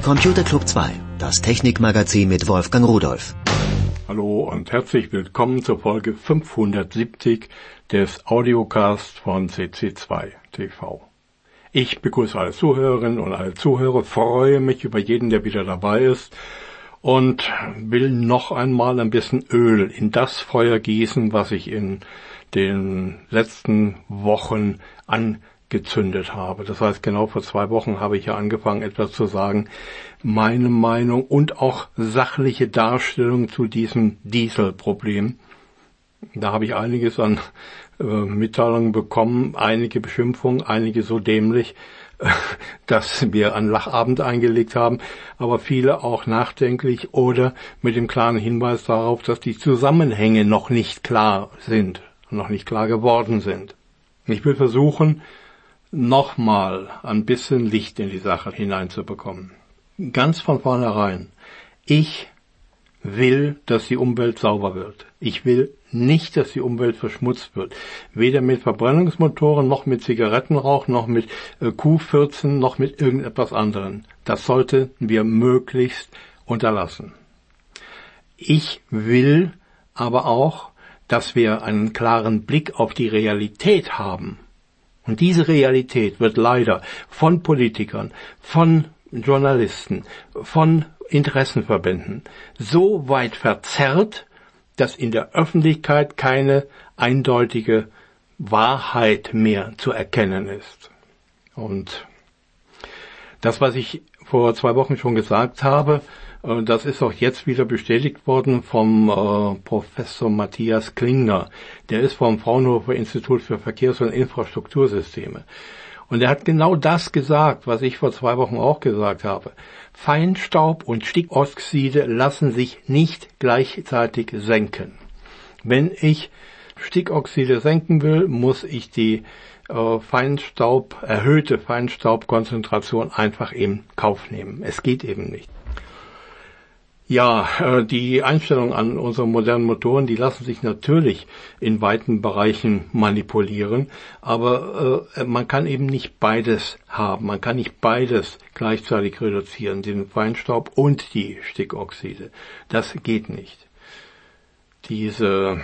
Computer Club 2, das Technikmagazin mit Wolfgang Rudolph. Hallo und herzlich willkommen zur Folge 570 des Audiocast von CC2 TV. Ich begrüße alle Zuhörerinnen und alle Zuhörer, freue mich über jeden, der wieder dabei ist und will noch einmal ein bisschen Öl in das Feuer gießen, was ich in den letzten Wochen angezündet habe. Das heißt, genau vor 2 Wochen habe ich ja angefangen, etwas zu sagen, meine Meinung und auch sachliche Darstellung zu diesem Dieselproblem. Da habe ich einiges an Mitteilungen bekommen, einige Beschimpfungen, einige so dämlich, dass wir einen Lachabend eingelegt haben, aber viele auch nachdenklich oder mit dem klaren Hinweis darauf, dass die Zusammenhänge noch nicht klar sind, noch nicht klar geworden sind. Ich will versuchen, nochmal ein bisschen Licht in die Sache hineinzubekommen. Ganz von vornherein, ich will, dass die Umwelt sauber wird. Ich will nicht, dass die Umwelt verschmutzt wird. Weder mit Verbrennungsmotoren, noch mit Zigarettenrauch, noch mit Kuhfürzen, noch mit irgendetwas anderem. Das sollten wir möglichst unterlassen. Ich will aber auch, dass wir einen klaren Blick auf die Realität haben. Und diese Realität wird leider von Politikern, von Journalisten, von Interessenverbänden so weit verzerrt, dass in der Öffentlichkeit keine eindeutige Wahrheit mehr zu erkennen ist. Und das, was ich vor 2 Wochen schon gesagt habe, das ist auch jetzt wieder bestätigt worden vom Professor Matthias Klingner. Der ist vom Fraunhofer Institut für Verkehrs- und Infrastruktursysteme. Und er hat genau das gesagt, was ich vor 2 Wochen auch gesagt habe. Feinstaub und Stickoxide lassen sich nicht gleichzeitig senken. Wenn ich Stickoxide senken will, muss ich die erhöhte Feinstaubkonzentration einfach in Kauf nehmen. Es geht eben nicht. Ja, die Einstellungen an unsere modernen Motoren, die lassen sich natürlich in weiten Bereichen manipulieren, aber man kann eben nicht beides haben. Man kann nicht beides gleichzeitig reduzieren, den Feinstaub und die Stickoxide. Das geht nicht. Diese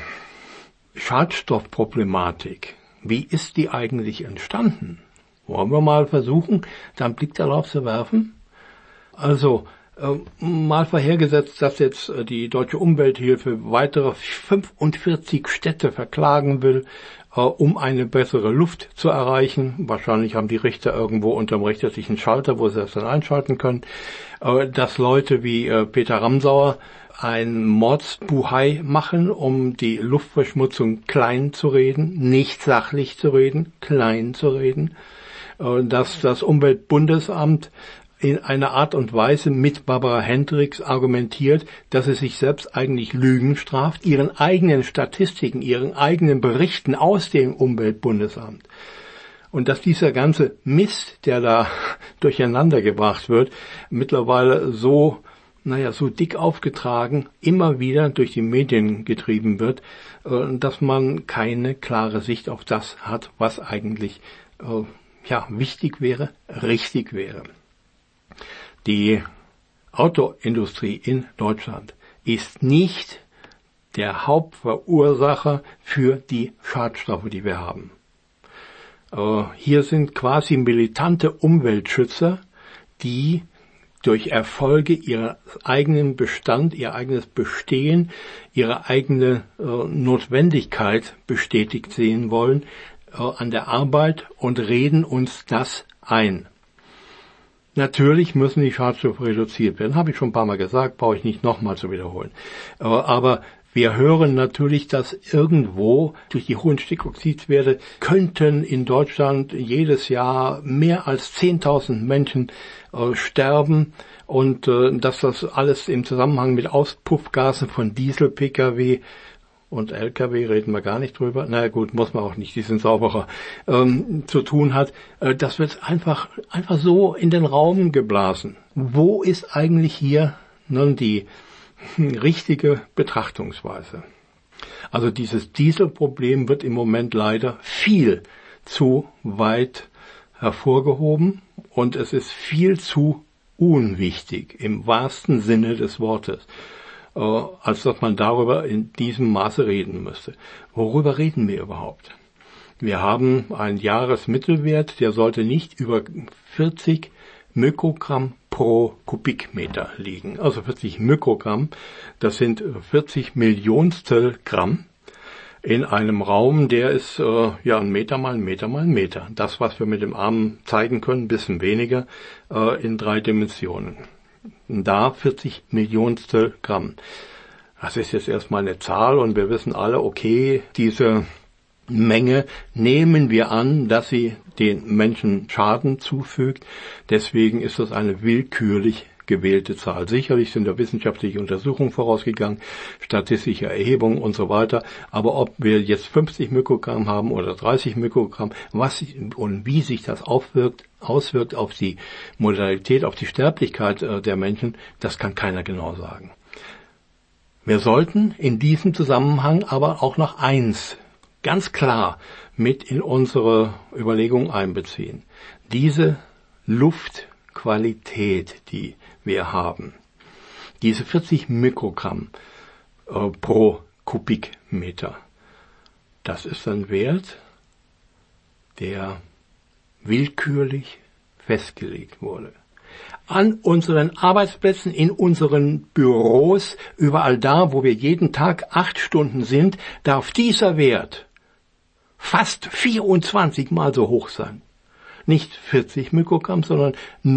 Schadstoffproblematik, wie ist die eigentlich entstanden? Wollen wir mal versuchen, da einen Blick darauf zu werfen? Also, mal vorhergesetzt, dass jetzt die Deutsche Umwelthilfe weitere 45 Städte verklagen will, um eine bessere Luft zu erreichen. Wahrscheinlich haben die Richter irgendwo unterm richterlichen Schalter, wo sie das dann einschalten können. Dass Leute wie Peter Ramsauer ein Mordsbuhai machen, um die Luftverschmutzung klein zu reden, nicht sachlich zu reden, klein zu reden. Dass das Umweltbundesamt in einer Art und Weise mit Barbara Hendricks argumentiert, dass es sich selbst eigentlich Lügen straft, ihren eigenen Statistiken, ihren eigenen Berichten aus dem Umweltbundesamt. Und dass dieser ganze Mist, der da durcheinander gebracht wird, mittlerweile so dick aufgetragen, immer wieder durch die Medien getrieben wird, dass man keine klare Sicht auf das hat, was eigentlich wichtig wäre, richtig wäre. Die Autoindustrie in Deutschland ist nicht der Hauptverursacher für die Schadstoffe, die wir haben. Hier sind quasi militante Umweltschützer, die durch Erfolge ihren eigenen Bestand, ihr eigenes Bestehen, ihre eigene Notwendigkeit bestätigt sehen wollen an der Arbeit und reden uns das ein. Natürlich müssen die Schadstoffe reduziert werden, habe ich schon ein paar Mal gesagt, brauche ich nicht nochmal zu wiederholen. Aber wir hören natürlich, dass irgendwo durch die hohen Stickoxidwerte könnten in Deutschland jedes Jahr mehr als 10.000 Menschen sterben und dass das alles im Zusammenhang mit Auspuffgasen von Diesel-Pkw und LKW reden wir gar nicht drüber, na gut, muss man auch nicht, die sind sauberer, zu tun hat, das wird einfach so in den Raum geblasen. Wo ist eigentlich hier nun die richtige Betrachtungsweise? Also dieses Dieselproblem wird im Moment leider viel zu weit hervorgehoben und es ist viel zu unwichtig im wahrsten Sinne des Wortes, als dass man darüber in diesem Maße reden müsste. Worüber reden wir überhaupt? Wir haben einen Jahresmittelwert, der sollte nicht über 40 Mikrogramm pro Kubikmeter liegen. Also 40 Mikrogramm, das sind 40 Millionstel Gramm in einem Raum, der ist 1 Meter mal 1 Meter mal 1 Meter. Das, was wir mit dem Arm zeigen können, ein bisschen weniger in 3 Dimensionen. Da 40 Millionstel Gramm. Das ist jetzt erstmal eine Zahl und wir wissen alle, okay, diese Menge nehmen wir an, dass sie den Menschen Schaden zufügt. Deswegen ist das eine willkürlich gewählte Zahl. Sicherlich sind da wissenschaftliche Untersuchungen vorausgegangen, statistische Erhebungen und so weiter. Aber ob wir jetzt 50 Mikrogramm haben oder 30 Mikrogramm, was und wie sich das auswirkt auf die Mortalität, auf die Sterblichkeit der Menschen, das kann keiner genau sagen. Wir sollten in diesem Zusammenhang aber auch noch eins ganz klar mit in unsere Überlegungen einbeziehen. Diese Luftqualität, die wir haben, diese 40 Mikrogramm pro Kubikmeter, das ist ein Wert, der willkürlich festgelegt wurde. An unseren Arbeitsplätzen, in unseren Büros, überall da, wo wir jeden Tag 8 Stunden sind, darf dieser Wert fast 24 Mal so hoch sein. Nicht 40 Mikrogramm, sondern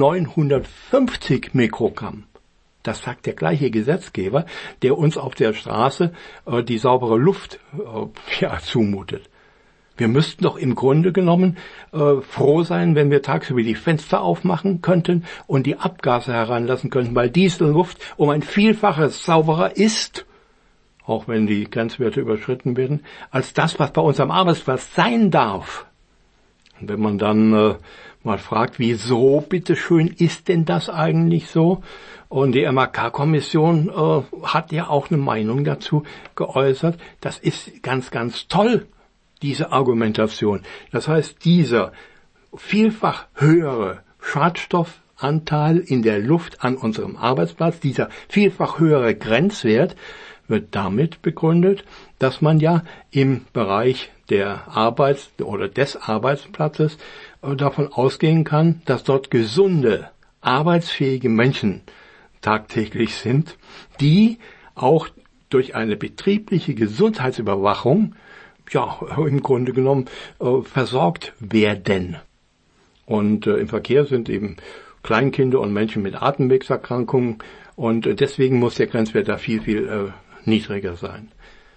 950 Mikrogramm. Das sagt der gleiche Gesetzgeber, der uns auf der Straße die saubere Luft zumutet. Wir müssten doch im Grunde genommen froh sein, wenn wir tagsüber die Fenster aufmachen könnten und die Abgase heranlassen könnten, weil diese Luft um ein Vielfaches sauberer ist, auch wenn die Grenzwerte überschritten werden, als das, was bei uns am Arbeitsplatz sein darf. Und wenn man dann mal fragt, wieso, bitteschön, ist denn das eigentlich so? Und die MAK-Kommission hat ja auch eine Meinung dazu geäußert. Das ist ganz, ganz toll, diese Argumentation. Das heißt, dieser vielfach höhere Schadstoffanteil in der Luft an unserem Arbeitsplatz, dieser vielfach höhere Grenzwert, wird damit begründet, dass man ja im Bereich der Arbeit oder des Arbeitsplatzes davon ausgehen kann, dass dort gesunde, arbeitsfähige Menschen tagtäglich sind, die auch durch eine betriebliche Gesundheitsüberwachung im Grunde genommen versorgt werden. Und im Verkehr sind eben Kleinkinder und Menschen mit Atemwegserkrankungen und deswegen muss der Grenzwert da viel, viel niedriger sein.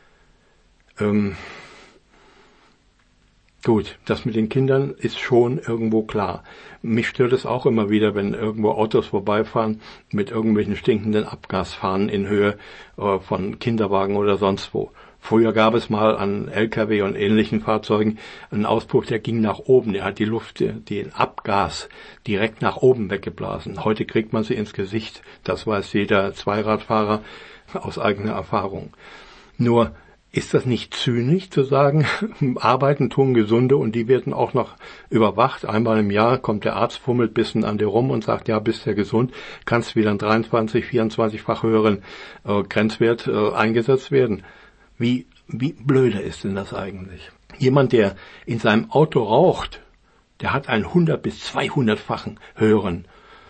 Gut, das mit den Kindern ist schon irgendwo klar. Mich stört es auch immer wieder, wenn irgendwo Autos vorbeifahren mit irgendwelchen stinkenden Abgasfahnen in Höhe von Kinderwagen oder sonst wo. Früher gab es mal an LKW und ähnlichen Fahrzeugen einen Auspuff, der ging nach oben. Der hat die Luft, den Abgas direkt nach oben weggeblasen. Heute kriegt man sie ins Gesicht. Das weiß jeder Zweiradfahrer aus eigener Erfahrung. Nur ist das nicht zynisch zu sagen, arbeiten tun Gesunde und die werden auch noch überwacht. Einmal im Jahr kommt der Arzt, fummelt ein bisschen an dir rum und sagt, ja, bist ja gesund, kannst wieder einen 23-, 24-fach höheren Grenzwert eingesetzt werden. Wie blöde ist denn das eigentlich? Jemand, der in seinem Auto raucht, der hat einen 100- bis 200-fachen höheren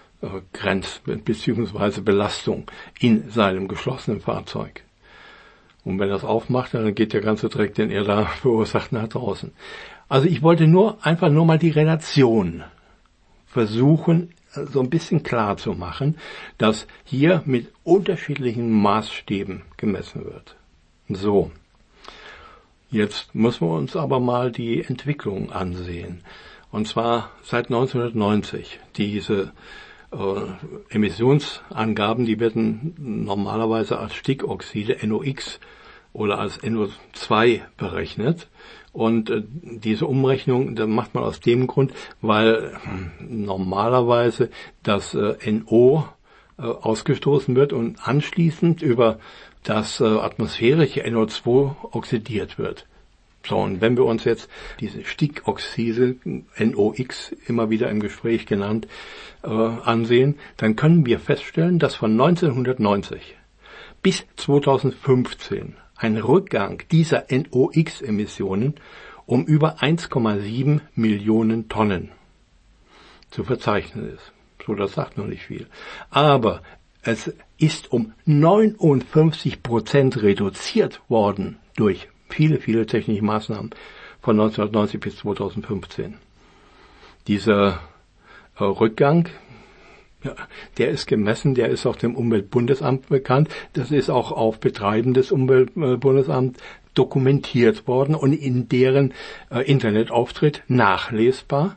bzw. Belastung in seinem geschlossenen Fahrzeug. Und wenn er es aufmacht, dann geht der ganze Dreck, den er da verursacht, nach draußen. Also ich wollte einfach nur mal die Relation versuchen, so ein bisschen klar zu machen, dass hier mit unterschiedlichen Maßstäben gemessen wird. So, jetzt müssen wir uns aber mal die Entwicklung ansehen. Und zwar seit 1990. Diese Emissionsangaben, die werden normalerweise als Stickoxide, NOx oder als NO2 berechnet. Und diese Umrechnung, da macht man aus dem Grund, weil normalerweise das NO ausgestoßen wird und anschließend über das atmosphärische NO2 oxidiert wird. So, und wenn wir uns jetzt diese Stickoxide, NOx, immer wieder im Gespräch genannt, ansehen, dann können wir feststellen, dass von 1990 bis 2015 ein Rückgang dieser NOx-Emissionen um über 1,7 Millionen Tonnen zu verzeichnen ist. So, das sagt noch nicht viel. Aber es ist um 59% reduziert worden durch viele, viele technische Maßnahmen von 1990 bis 2015. Dieser Rückgang, ja, der ist gemessen, der ist auch dem Umweltbundesamt bekannt, das ist auch auf Betreiben des Umweltbundesamts dokumentiert worden und in deren Internetauftritt nachlesbar.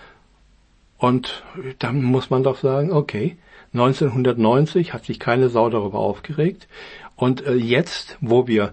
Und dann muss man doch sagen, okay, 1990 hat sich keine Sau darüber aufgeregt. Und jetzt, wo wir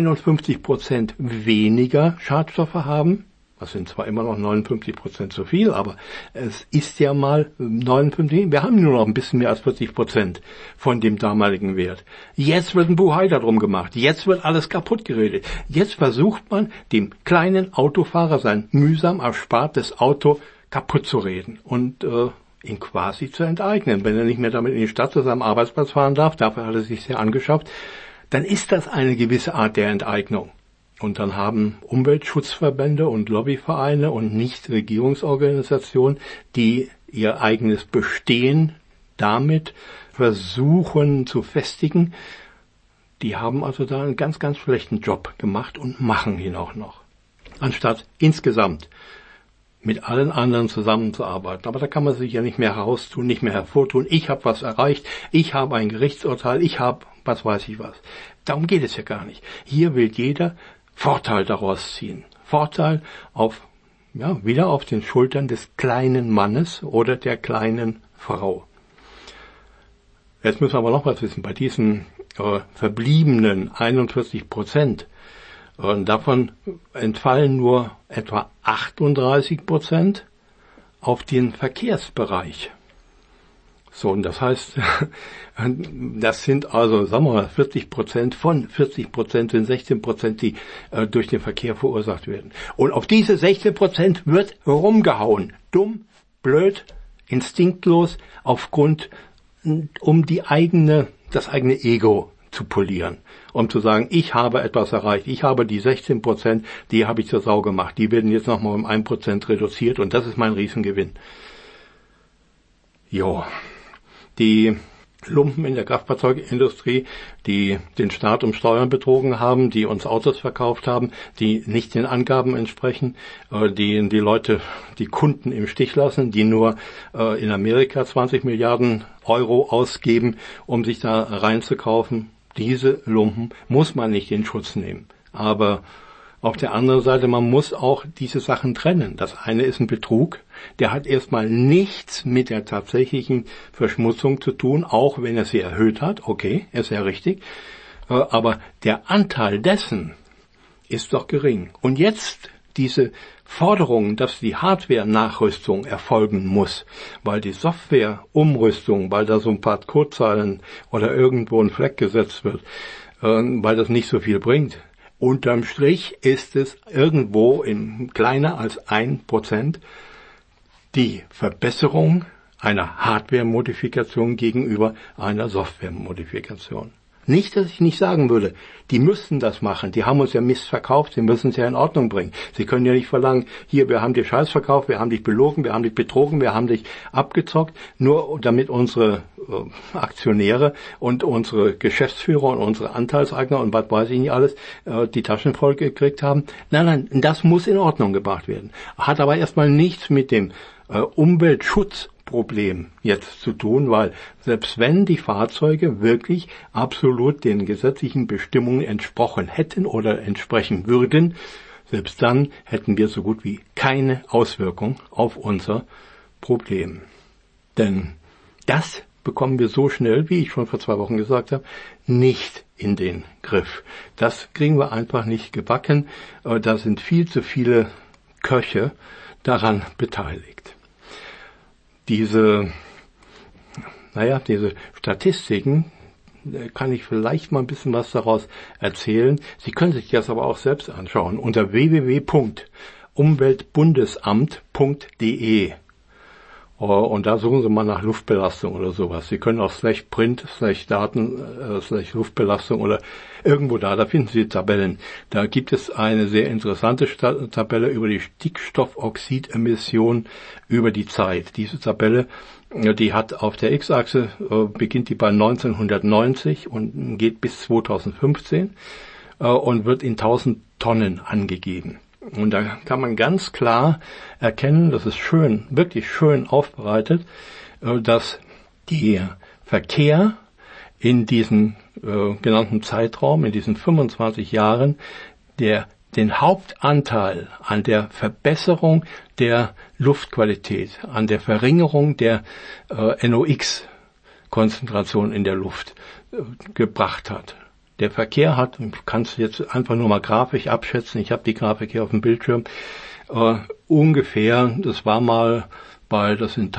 59% weniger Schadstoffe haben, das sind zwar immer noch 59% zu viel, aber es ist ja mal 59, wir haben nur noch ein bisschen mehr als 40% von dem damaligen Wert. Jetzt wird ein Buhai darum gemacht, jetzt wird alles kaputt geredet. Jetzt versucht man, dem kleinen Autofahrer sein mühsam erspartes Auto kaputt zu reden und ihn quasi zu enteignen. Wenn er nicht mehr damit in die Stadt zu seinem Arbeitsplatz fahren darf, dafür hat er sich sehr angeschafft, dann ist das eine gewisse Art der Enteignung. Und dann haben Umweltschutzverbände und Lobbyvereine und Nichtregierungsorganisationen, die ihr eigenes Bestehen damit versuchen zu festigen, die haben also da einen ganz, ganz schlechten Job gemacht und machen ihn auch noch. Anstatt insgesamt mit allen anderen zusammenzuarbeiten. Aber da kann man sich ja nicht mehr heraustun, nicht mehr hervortun. Ich habe was erreicht, ich habe ein Gerichtsurteil, ich habe was weiß ich was. Darum geht es ja gar nicht. Hier will jeder Vorteil daraus ziehen. Vorteil auf, ja, wieder auf den Schultern des kleinen Mannes oder der kleinen Frau. Jetzt müssen wir aber noch was wissen. Bei diesen verbliebenen 41%, davon entfallen nur etwa 38% auf den Verkehrsbereich. So, und das heißt, das sind also, sagen wir mal, 40% von 40% sind 16%, die durch den Verkehr verursacht werden. Und auf diese 16% wird rumgehauen. Dumm, blöd, instinktlos, um das eigene Ego zu polieren. Um zu sagen, ich habe etwas erreicht, ich habe die 16%, die habe ich zur Sau gemacht, die werden jetzt nochmal um 1% reduziert und das ist mein Riesengewinn. Jo. Die Lumpen in der Kraftfahrzeugindustrie, die den Staat um Steuern betrogen haben, die uns Autos verkauft haben, die nicht den Angaben entsprechen, die Leute, die Kunden im Stich lassen, die nur in Amerika 20 Milliarden Euro ausgeben, um sich da reinzukaufen. Diese Lumpen muss man nicht in Schutz nehmen. Aber auf der anderen Seite, man muss auch diese Sachen trennen. Das eine ist ein Betrug, der hat erstmal nichts mit der tatsächlichen Verschmutzung zu tun, auch wenn er sie erhöht hat. Okay, ist ja richtig. Aber der Anteil dessen ist doch gering. Und jetzt diese Forderung, dass die Hardware-Nachrüstung erfolgen muss, weil die Software-Umrüstung, weil da so ein paar Codezeilen oder irgendwo ein Fleck gesetzt wird, weil das nicht so viel bringt. Unterm Strich ist es irgendwo in kleiner als 1% die Verbesserung einer Hardware-Modifikation gegenüber einer Software-Modifikation. Nicht, dass ich nicht sagen würde, die müssen das machen, die haben uns ja Mist verkauft, sie müssen es ja in Ordnung bringen. Sie können ja nicht verlangen, hier, wir haben dir Scheiß verkauft, wir haben dich belogen, wir haben dich betrogen, wir haben dich abgezockt, nur damit unsere Aktionäre und unsere Geschäftsführer und unsere Anteilseigner und was weiß ich nicht alles, die Taschen voll gekriegt haben. Nein, das muss in Ordnung gebracht werden. Hat aber erstmal nichts mit dem Umweltschutzproblem jetzt zu tun, weil selbst wenn die Fahrzeuge wirklich absolut den gesetzlichen Bestimmungen entsprochen hätten oder entsprechen würden, selbst dann hätten wir so gut wie keine Auswirkung auf unser Problem. Denn das bekommen wir so schnell, wie ich schon vor 2 Wochen gesagt habe, nicht in den Griff. Das kriegen wir einfach nicht gebacken. Da sind viel zu viele Köche daran beteiligt. Diese Statistiken, kann ich vielleicht mal ein bisschen was daraus erzählen. Sie können sich das aber auch selbst anschauen unter www.umweltbundesamt.de. Und da suchen Sie mal nach Luftbelastung oder sowas. Sie können auch /print, /daten, /Luftbelastung oder irgendwo da finden Sie Tabellen. Da gibt es eine sehr interessante Tabelle über die Stickstoffoxidemission über die Zeit. Diese Tabelle, die hat auf der X-Achse, beginnt die bei 1990 und geht bis 2015 und wird in 1000 Tonnen angegeben. Und da kann man ganz klar erkennen, das ist schön, wirklich schön aufbereitet, dass der Verkehr in diesem genannten Zeitraum, in diesen 25 Jahren, den Hauptanteil an der Verbesserung der Luftqualität, an der Verringerung der NOx-Konzentration in der Luft gebracht hat. Der Verkehr hat, ich kann es jetzt einfach nur mal grafisch abschätzen, ich habe die Grafik hier auf dem Bildschirm, ungefähr, das war mal bei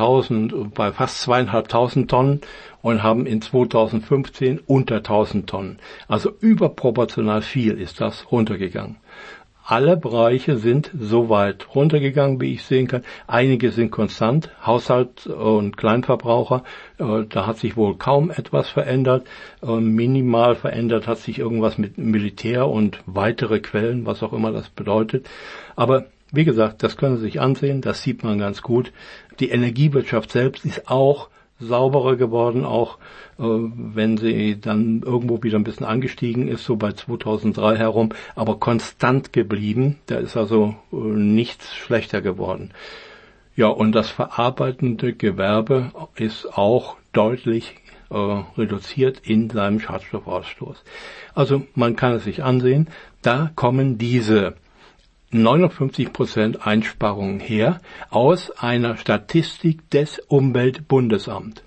fast 2500 Tonnen und haben in 2015 unter 1000 Tonnen. Also überproportional viel ist das runtergegangen. Alle Bereiche sind so weit runtergegangen, wie ich sehen kann. Einige sind konstant, Haushalt und Kleinverbraucher, da hat sich wohl kaum etwas verändert. Minimal verändert hat sich irgendwas mit Militär und weitere Quellen, was auch immer das bedeutet. Aber wie gesagt, das können Sie sich ansehen, das sieht man ganz gut. Die Energiewirtschaft selbst ist auch sauberer geworden, auch wenn sie dann irgendwo wieder ein bisschen angestiegen ist, so bei 2003 herum, aber konstant geblieben. Da ist also nichts schlechter geworden. Ja, und das verarbeitende Gewerbe ist auch deutlich reduziert in seinem Schadstoffausstoß. Also man kann es sich ansehen, da kommen diese 59% Einsparungen her aus einer Statistik des Umweltbundesamts.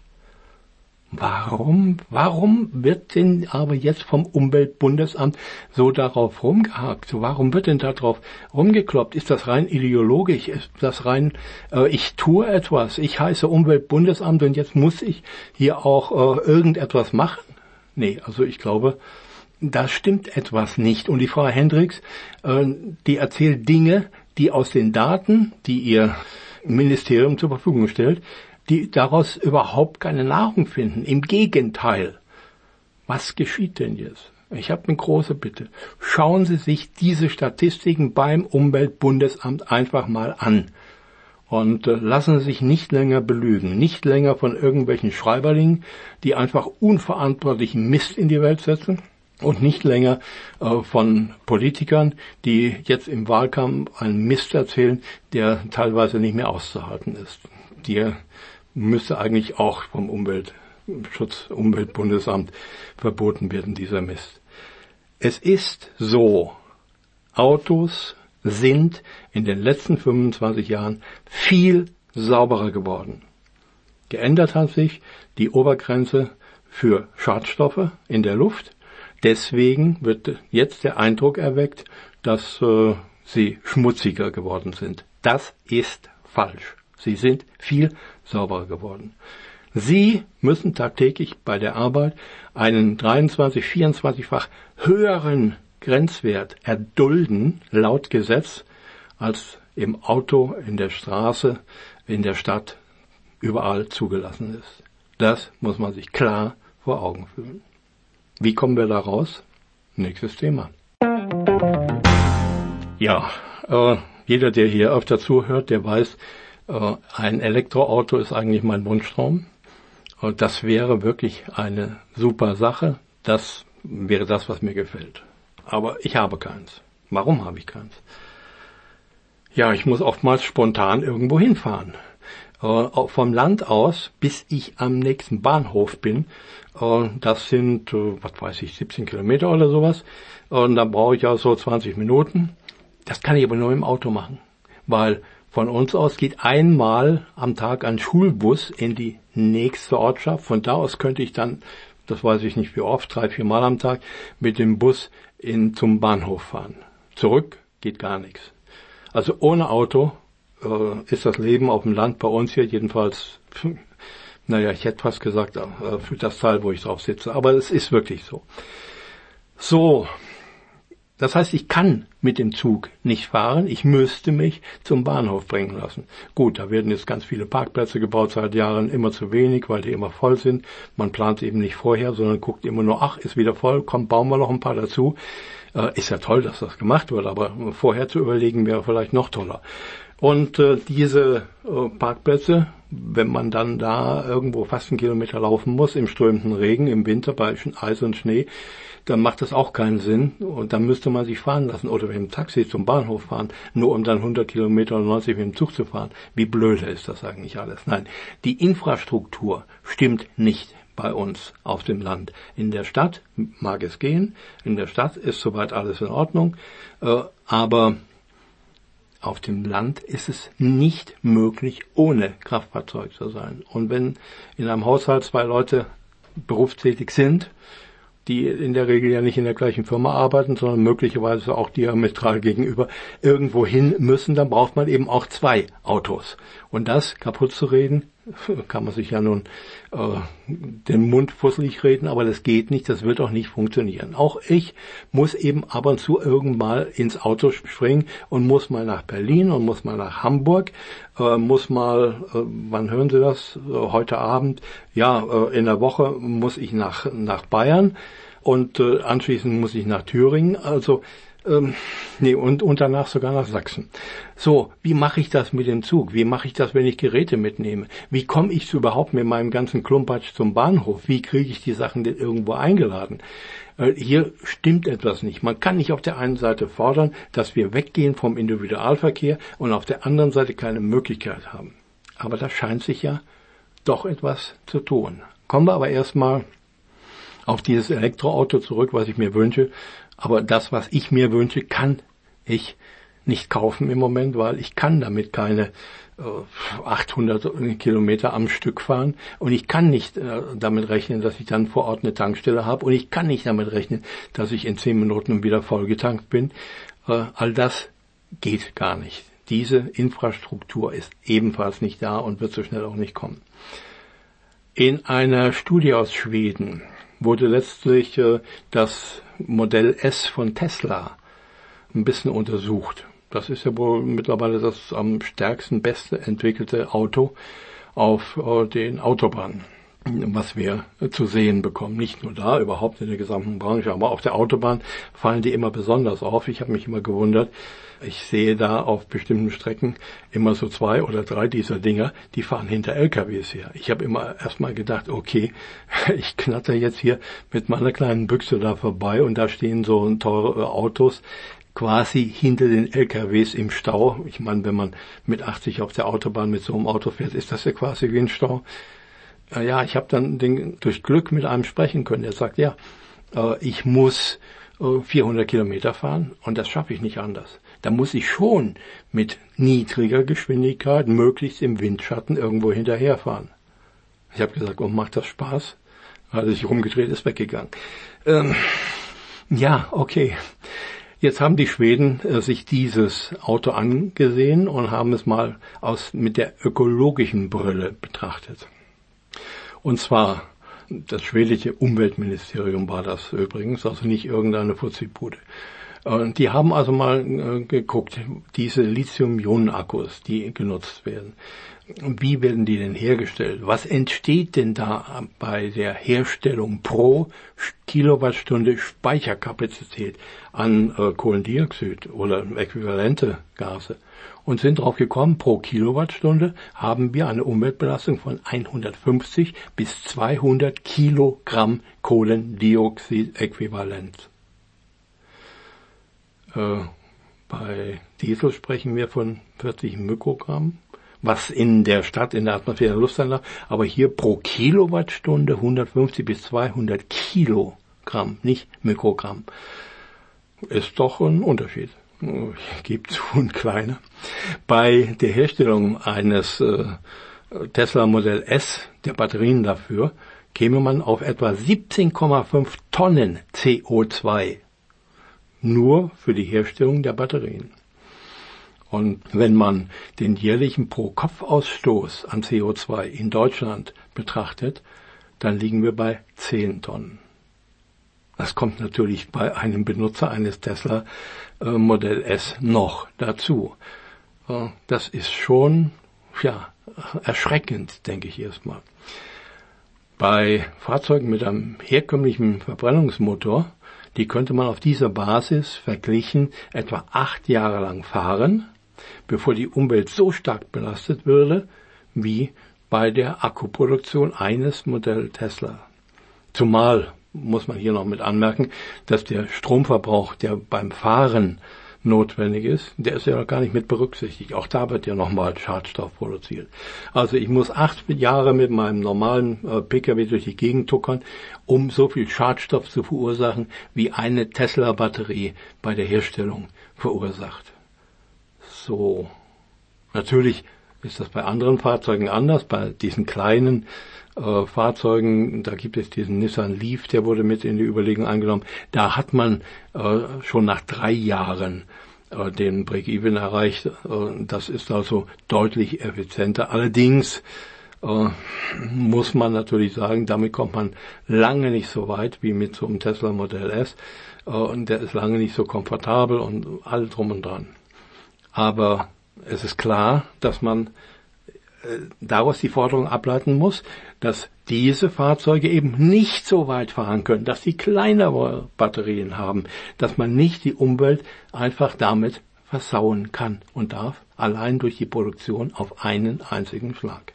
Warum wird denn aber jetzt vom Umweltbundesamt so darauf rumgehakt? Warum wird denn da drauf rumgekloppt? Ist das rein ideologisch? Ist das rein, ich tue etwas, ich heiße Umweltbundesamt und jetzt muss ich hier auch irgendetwas machen? Nee, also ich glaube, da stimmt etwas nicht. Und die Frau Hendricks, die erzählt Dinge, die aus den Daten, die ihr Ministerium zur Verfügung stellt, die daraus überhaupt keine Nahrung finden. Im Gegenteil. Was geschieht denn jetzt? Ich habe eine große Bitte. Schauen Sie sich diese Statistiken beim Umweltbundesamt einfach mal an. Und lassen Sie sich nicht länger belügen. Nicht länger von irgendwelchen Schreiberlingen, die einfach unverantwortlichen Mist in die Welt setzen. Und nicht länger von Politikern, die jetzt im Wahlkampf einen Mist erzählen, der teilweise nicht mehr auszuhalten ist. Der müsste eigentlich auch vom Umweltbundesamt verboten werden, dieser Mist. Es ist so, Autos sind in den letzten 25 Jahren viel sauberer geworden. Geändert hat sich die Obergrenze für Schadstoffe in der Luft. Deswegen wird jetzt der Eindruck erweckt, dass sie schmutziger geworden sind. Das ist falsch. Sie sind viel sauberer geworden. Sie müssen tagtäglich bei der Arbeit einen 23-, 24-fach höheren Grenzwert erdulden, laut Gesetz, als im Auto, in der Straße, in der Stadt überall zugelassen ist. Das muss man sich klar vor Augen führen. Wie kommen wir da raus? Nächstes Thema. Ja, jeder, der hier öfter zuhört, der weiß, ein Elektroauto ist eigentlich mein Wunschtraum. Das wäre wirklich eine super Sache. Das wäre das, was mir gefällt. Aber ich habe keins. Warum habe ich keins? Ja, ich muss oftmals spontan irgendwo hinfahren. Vom Land aus, bis ich am nächsten Bahnhof bin, das sind, 17 Kilometer oder sowas. Und da brauche ich ja so 20 Minuten. Das kann ich aber nur im Auto machen. Weil von uns aus geht einmal am Tag ein Schulbus in die nächste Ortschaft. Von da aus könnte ich dann, das weiß ich nicht wie oft, 3-4 Mal am Tag, mit dem Bus zum Bahnhof fahren. Zurück geht gar nichts. Also ohne Auto ist das Leben auf dem Land bei uns hier jedenfalls Naja, ich hätte fast gesagt, für das Teil, wo ich drauf sitze. Aber es ist wirklich so. So, das heißt, ich kann mit dem Zug nicht fahren. Ich müsste mich zum Bahnhof bringen lassen. Gut, da werden jetzt ganz viele Parkplätze gebaut, seit Jahren immer zu wenig, weil die immer voll sind. Man plant eben nicht vorher, sondern guckt immer nur, ach, ist wieder voll, komm, bauen wir noch ein paar dazu. Ist ja toll, dass das gemacht wird, aber vorher zu überlegen wäre vielleicht noch toller. Und diese Parkplätze, wenn man dann da irgendwo fast 1 Kilometer laufen muss, im strömenden Regen, im Winter bei Eis und Schnee, dann macht das auch keinen Sinn. Und dann müsste man sich fahren lassen oder mit dem Taxi zum Bahnhof fahren, nur um dann 100 Kilometer oder 90 mit dem Zug zu fahren. Wie blöde ist das eigentlich alles? Nein, die Infrastruktur stimmt nicht bei uns auf dem Land. In der Stadt mag es gehen, in der Stadt ist soweit alles in Ordnung, aber auf dem Land ist es nicht möglich, ohne Kraftfahrzeug zu sein. Und wenn in einem Haushalt 2 Leute berufstätig sind, die in der Regel ja nicht in der gleichen Firma arbeiten, sondern möglicherweise auch diametral gegenüber irgendwo hin müssen, dann braucht man eben auch 2 Autos. Und das kaputt zu reden, kann man sich ja nun den Mund fusselig reden, aber das geht nicht, das wird auch nicht funktionieren. Auch ich muss eben ab und zu irgendwann ins Auto springen und muss mal nach Berlin und muss mal nach Hamburg, muss mal, wann hören Sie das? Heute Abend, ja, in der Woche muss ich nach Bayern und anschließend muss ich nach Thüringen, also und danach sogar nach Sachsen. So, wie mache ich das mit dem Zug? Wie mache ich das, wenn ich Geräte mitnehme? Wie komme ich überhaupt mit meinem ganzen Klumpatsch zum Bahnhof? Wie kriege ich die Sachen denn irgendwo eingeladen? Hier stimmt etwas nicht. Man kann nicht auf der einen Seite fordern, dass wir weggehen vom Individualverkehr und auf der anderen Seite keine Möglichkeit haben. Aber da scheint sich ja doch etwas zu tun. Kommen wir aber erstmal auf dieses Elektroauto zurück, was ich mir wünsche. Aber das, was ich mir wünsche, kann ich nicht kaufen im Moment, weil ich kann damit keine 800 Kilometer am Stück fahren und ich kann nicht damit rechnen, dass ich dann vor Ort eine Tankstelle habe und ich kann nicht damit rechnen, dass ich in 10 Minuten wieder vollgetankt bin. All das geht gar nicht. Diese Infrastruktur ist ebenfalls nicht da und wird so schnell auch nicht kommen. In einer Studie aus Schweden wurde letztlich das Modell S von Tesla ein bisschen untersucht. Das ist ja wohl mittlerweile das am stärksten beste entwickelte Auto auf den Autobahnen, was wir zu sehen bekommen. Nicht nur da, überhaupt in der gesamten Branche, aber auf der Autobahn fallen die immer besonders auf. Ich habe mich immer gewundert. Ich sehe da auf bestimmten Strecken immer so 2 oder 3 dieser Dinger, die fahren hinter LKWs her. Ich habe immer erstmal gedacht, okay, ich knatter jetzt hier mit meiner kleinen Büchse da vorbei und da stehen so teure Autos quasi hinter den LKWs im Stau. Ich meine, wenn man mit 80 auf der Autobahn mit so einem Auto fährt, ist das ja quasi wie ein Stau. Ja, ich habe dann durch Glück mit einem sprechen können. Der sagt, ja, ich muss 400 Kilometer fahren und das schaffe ich nicht anders. Da muss ich schon mit niedriger Geschwindigkeit, möglichst im Windschatten, irgendwo hinterherfahren. Ich habe gesagt, oh, macht das Spaß? Hat er sich rumgedreht, ist weggegangen. Ja, okay. Jetzt haben die Schweden sich dieses Auto angesehen und haben es mal mit der ökologischen Brille betrachtet. Und zwar, das schwedische Umweltministerium war das übrigens, also nicht irgendeine Fuzzi-Bude. Und die haben also mal geguckt, diese Lithium-Ionen-Akkus, die genutzt werden. Wie werden die denn hergestellt? Was entsteht denn da bei der Herstellung pro Kilowattstunde Speicherkapazität an Kohlendioxid oder äquivalente Gase? Und sind drauf gekommen, pro Kilowattstunde haben wir eine Umweltbelastung von 150 bis 200 Kilogramm Kohlendioxid-Äquivalent. Bei Diesel sprechen wir von 40 Mikrogramm, was in der Stadt, in der Atmosphäre, Luftanlage, aber hier pro Kilowattstunde 150 bis 200 Kilogramm, nicht Mikrogramm. Ist doch ein Unterschied. Gibt zu ein kleiner. Bei der Herstellung eines Tesla Modell S, der Batterien dafür, käme man auf etwa 17,5 Tonnen CO2. Nur für die Herstellung der Batterien. Und wenn man den jährlichen Pro-Kopf-Ausstoß an CO2 in Deutschland betrachtet, dann liegen wir bei 10 Tonnen. Das kommt natürlich bei einem Benutzer eines Tesla Modell S noch dazu. Das ist schon, erschreckend, denke ich erstmal. Bei Fahrzeugen mit einem herkömmlichen Verbrennungsmotor, die könnte man auf dieser Basis verglichen etwa 8 Jahre lang fahren, bevor die Umwelt so stark belastet würde, wie bei der Akkuproduktion eines Modell Tesla. Zumal muss man hier noch mit anmerken, dass der Stromverbrauch, der beim Fahren notwendig ist, der ist ja noch gar nicht mit berücksichtigt. Auch da wird ja nochmal Schadstoff produziert. Also ich muss 8 Jahre mit meinem normalen Pkw durch die Gegend tuckern, um so viel Schadstoff zu verursachen, wie eine Tesla-Batterie bei der Herstellung verursacht. So, natürlich ist das bei anderen Fahrzeugen anders, bei diesen kleinen Fahrzeugen, da gibt es diesen Nissan Leaf, der wurde mit in die Überlegung eingenommen. Da hat man schon nach 3 Jahren den Break-Even erreicht. Das ist also deutlich effizienter. Allerdings muss man natürlich sagen, damit kommt man lange nicht so weit wie mit so einem Tesla Modell S. Und der ist lange nicht so komfortabel und all drum und dran. Aber es ist klar, dass man daraus die Forderung ableiten muss, dass diese Fahrzeuge eben nicht so weit fahren können, dass sie kleinere Batterien haben, dass man nicht die Umwelt einfach damit versauen kann und darf, allein durch die Produktion auf einen einzigen Schlag.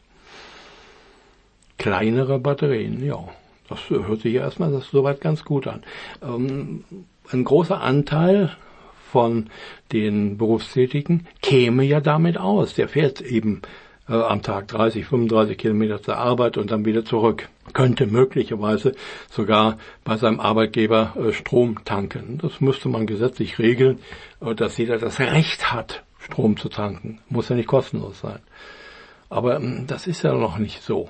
Kleinere Batterien, ja, das hört sich ja erstmal soweit ganz gut an. Ein großer Anteil von den Berufstätigen käme ja damit aus. Der fährt eben am Tag 30, 35 Kilometer zur Arbeit und dann wieder zurück. Könnte möglicherweise sogar bei seinem Arbeitgeber Strom tanken. Das müsste man gesetzlich regeln, dass jeder das Recht hat, Strom zu tanken. Muss ja nicht kostenlos sein. Aber das ist ja noch nicht so.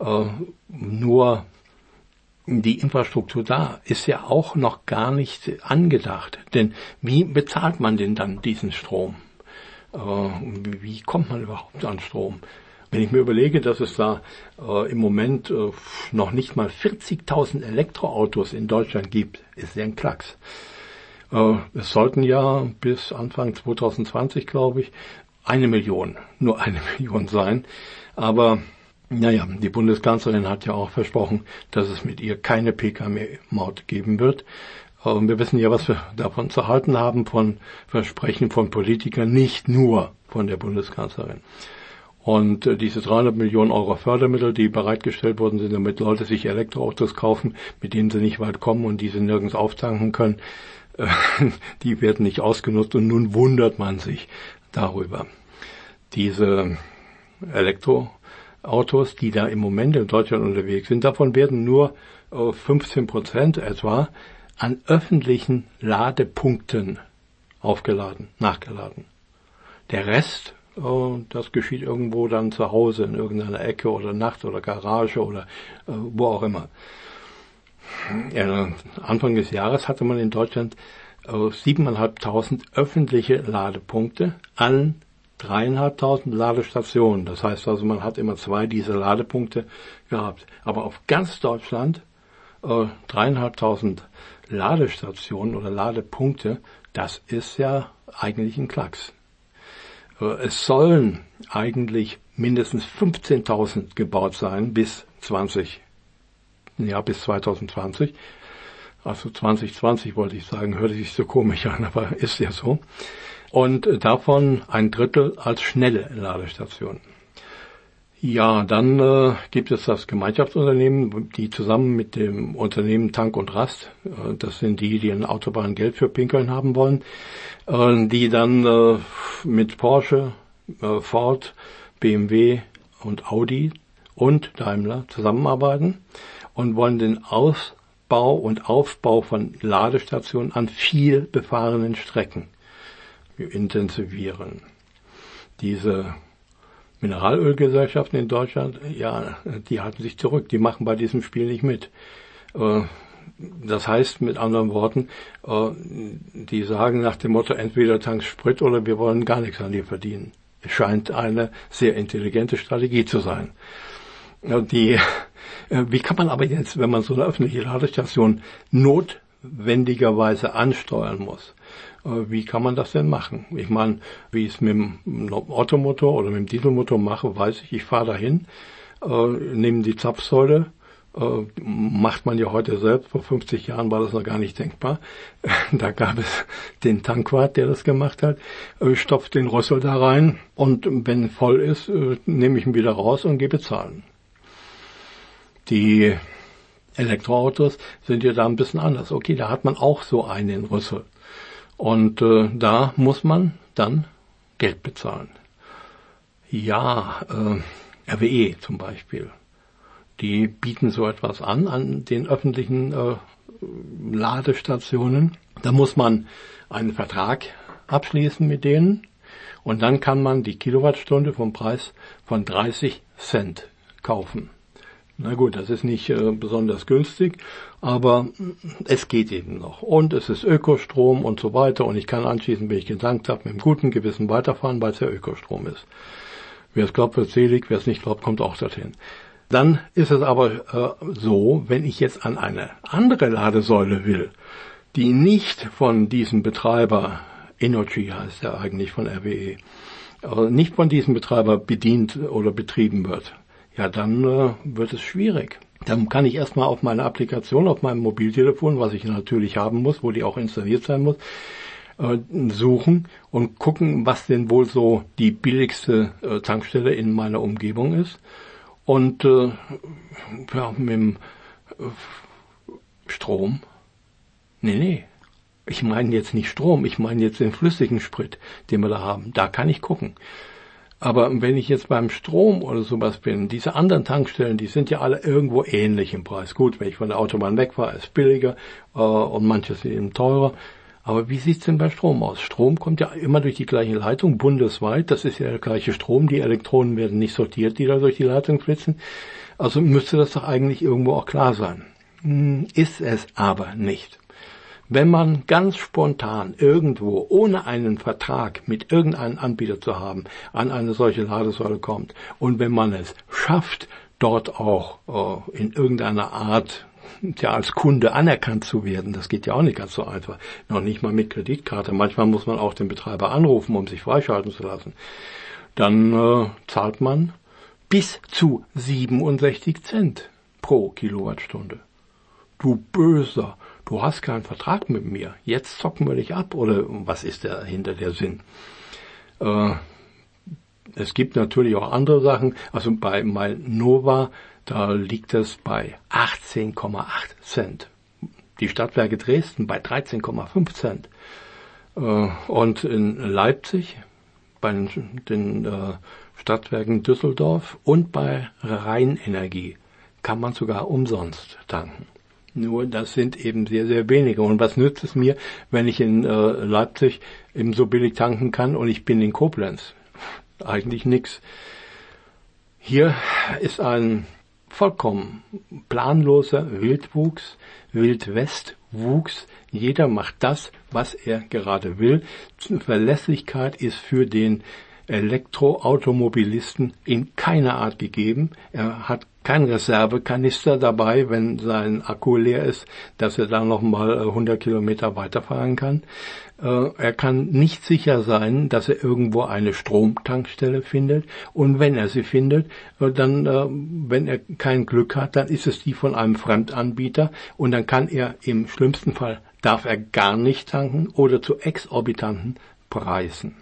Nur die Infrastruktur da ist ja auch noch gar nicht angedacht. Denn wie bezahlt man denn dann diesen Strom? Wie kommt man überhaupt an Strom? Wenn ich mir überlege, dass es da im Moment noch nicht mal 40.000 Elektroautos in Deutschland gibt, ist ja ein Klacks. Es sollten ja bis Anfang 2020, glaube ich, nur 1 Million sein. Aber die Bundeskanzlerin hat ja auch versprochen, dass es mit ihr keine Pkw-Maut geben wird. Wir wissen ja, was wir davon zu halten haben, von Versprechen von Politikern, nicht nur von der Bundeskanzlerin. Und diese 300 Millionen Euro Fördermittel, die bereitgestellt worden sind, damit Leute sich Elektroautos kaufen, mit denen sie nicht weit kommen und diese nirgends auftanken können, die werden nicht ausgenutzt und nun wundert man sich darüber. Diese Elektroautos, die da im Moment in Deutschland unterwegs sind, davon werden nur 15% etwa an öffentlichen Ladepunkten nachgeladen. Der Rest, das geschieht irgendwo dann zu Hause in irgendeiner Ecke oder Nacht oder Garage oder wo auch immer. Anfang des Jahres hatte man in Deutschland 7.500 öffentliche Ladepunkte an 3.500 Ladestationen. Das heißt also, man hat immer 2 dieser Ladepunkte gehabt. Aber auf ganz Deutschland 3.500 Ladestationen oder Ladepunkte, das ist ja eigentlich ein Klacks. Es sollen eigentlich mindestens 15.000 gebaut sein bis 2020. Also 2020 wollte ich sagen, hört sich so komisch an, aber ist ja so. Und davon 1/3 als schnelle Ladestationen. Ja, dann gibt es das Gemeinschaftsunternehmen, die zusammen mit dem Unternehmen Tank und Rast, das sind die an Autobahn Geld für Pinkeln haben wollen, die dann mit Porsche, Ford, BMW und Audi und Daimler zusammenarbeiten und wollen den Ausbau und Aufbau von Ladestationen an viel befahrenen Strecken intensivieren. Diese Mineralölgesellschaften in Deutschland, ja, die halten sich zurück, die machen bei diesem Spiel nicht mit. Das heißt mit anderen Worten, die sagen nach dem Motto, entweder tankst Sprit oder wir wollen gar nichts an dir verdienen. Es scheint eine sehr intelligente Strategie zu sein. Wie kann man aber jetzt, wenn man so eine öffentliche Ladestation notwendigerweise ansteuern muss, wie kann man das denn machen? Ich meine, wie ich es mit dem Ottomotor oder mit dem Dieselmotor mache, weiß ich fahre dahin, nehme die Zapfsäule, macht man ja heute selbst. Vor 50 Jahren war das noch gar nicht denkbar. Da gab es den Tankwart, der das gemacht hat, stopft den Rüssel da rein und wenn voll ist, nehme ich ihn wieder raus und gehe bezahlen. Die Elektroautos sind ja da ein bisschen anders. Okay, da hat man auch so einen Rüssel. Und da muss man dann Geld bezahlen. Ja, RWE zum Beispiel. Die bieten so etwas an den öffentlichen Ladestationen. Da muss man einen Vertrag abschließen mit denen und dann kann man die Kilowattstunde vom Preis von 30 Cent kaufen. Na gut, das ist nicht besonders günstig, aber es geht eben noch. Und es ist Ökostrom und so weiter und ich kann anschließend, wenn ich gedankt habe, mit einem guten Gewissen weiterfahren, weil es ja Ökostrom ist. Wer es glaubt, wird selig, wer es nicht glaubt, kommt auch dorthin. Dann ist es aber so, wenn ich jetzt an eine andere Ladesäule will, die nicht von diesem Betreiber, Innogy heißt er eigentlich von RWE, nicht von diesem Betreiber bedient oder betrieben wird, ja, dann wird es schwierig. Dann kann ich erstmal auf meine Applikation, auf meinem Mobiltelefon, was ich natürlich haben muss, wo die auch installiert sein muss, suchen und gucken, was denn wohl so die billigste Tankstelle in meiner Umgebung ist. Und ja, mit dem Strom? Nee. Ich meine jetzt nicht Strom, ich meine jetzt den flüssigen Sprit, den wir da haben. Da kann ich gucken. Aber wenn ich jetzt beim Strom oder sowas bin, diese anderen Tankstellen, die sind ja alle irgendwo ähnlich im Preis. Gut, wenn ich von der Autobahn wegfahre, ist billiger und manches eben teurer. Aber wie sieht's denn bei Strom aus? Strom kommt ja immer durch die gleiche Leitung, bundesweit. Das ist ja der gleiche Strom. Die Elektronen werden nicht sortiert, die da durch die Leitung flitzen. Also müsste das doch eigentlich irgendwo auch klar sein. Ist es aber nicht. Wenn man ganz spontan irgendwo, ohne einen Vertrag mit irgendeinem Anbieter zu haben, an eine solche Ladesäule kommt und wenn man es schafft, dort auch in irgendeiner Art als Kunde anerkannt zu werden, das geht ja auch nicht ganz so einfach. Noch nicht mal mit Kreditkarte. Manchmal muss man auch den Betreiber anrufen, um sich freischalten zu lassen. Dann zahlt man bis zu 67 Cent pro Kilowattstunde. Du Böser, du hast keinen Vertrag mit mir. Jetzt zocken wir dich ab. Oder was ist dahinter der Sinn? Es gibt natürlich auch andere Sachen. Also bei Nova, da liegt es bei 18,8 Cent. Die Stadtwerke Dresden bei 13,5 Cent. Und in Leipzig bei den Stadtwerken Düsseldorf und bei Rheinenergie kann man sogar umsonst tanken. Nur das sind eben sehr, sehr wenige. Und was nützt es mir, wenn ich in Leipzig eben so billig tanken kann und ich bin in Koblenz? Eigentlich nix. Hier ist ein vollkommen planloser Wildwuchs, Wildwestwuchs. Jeder macht das, was er gerade will. Verlässlichkeit ist für den Elektroautomobilisten in keiner Art gegeben. Er hat kein Reservekanister dabei, wenn sein Akku leer ist, dass er dann nochmal 100 Kilometer weiterfahren kann. Er kann nicht sicher sein, dass er irgendwo eine Stromtankstelle findet. Und wenn er sie findet, dann, wenn er kein Glück hat, dann ist es die von einem Fremdanbieter. Und dann kann er im schlimmsten Fall, darf er gar nicht tanken oder zu exorbitanten Preisen.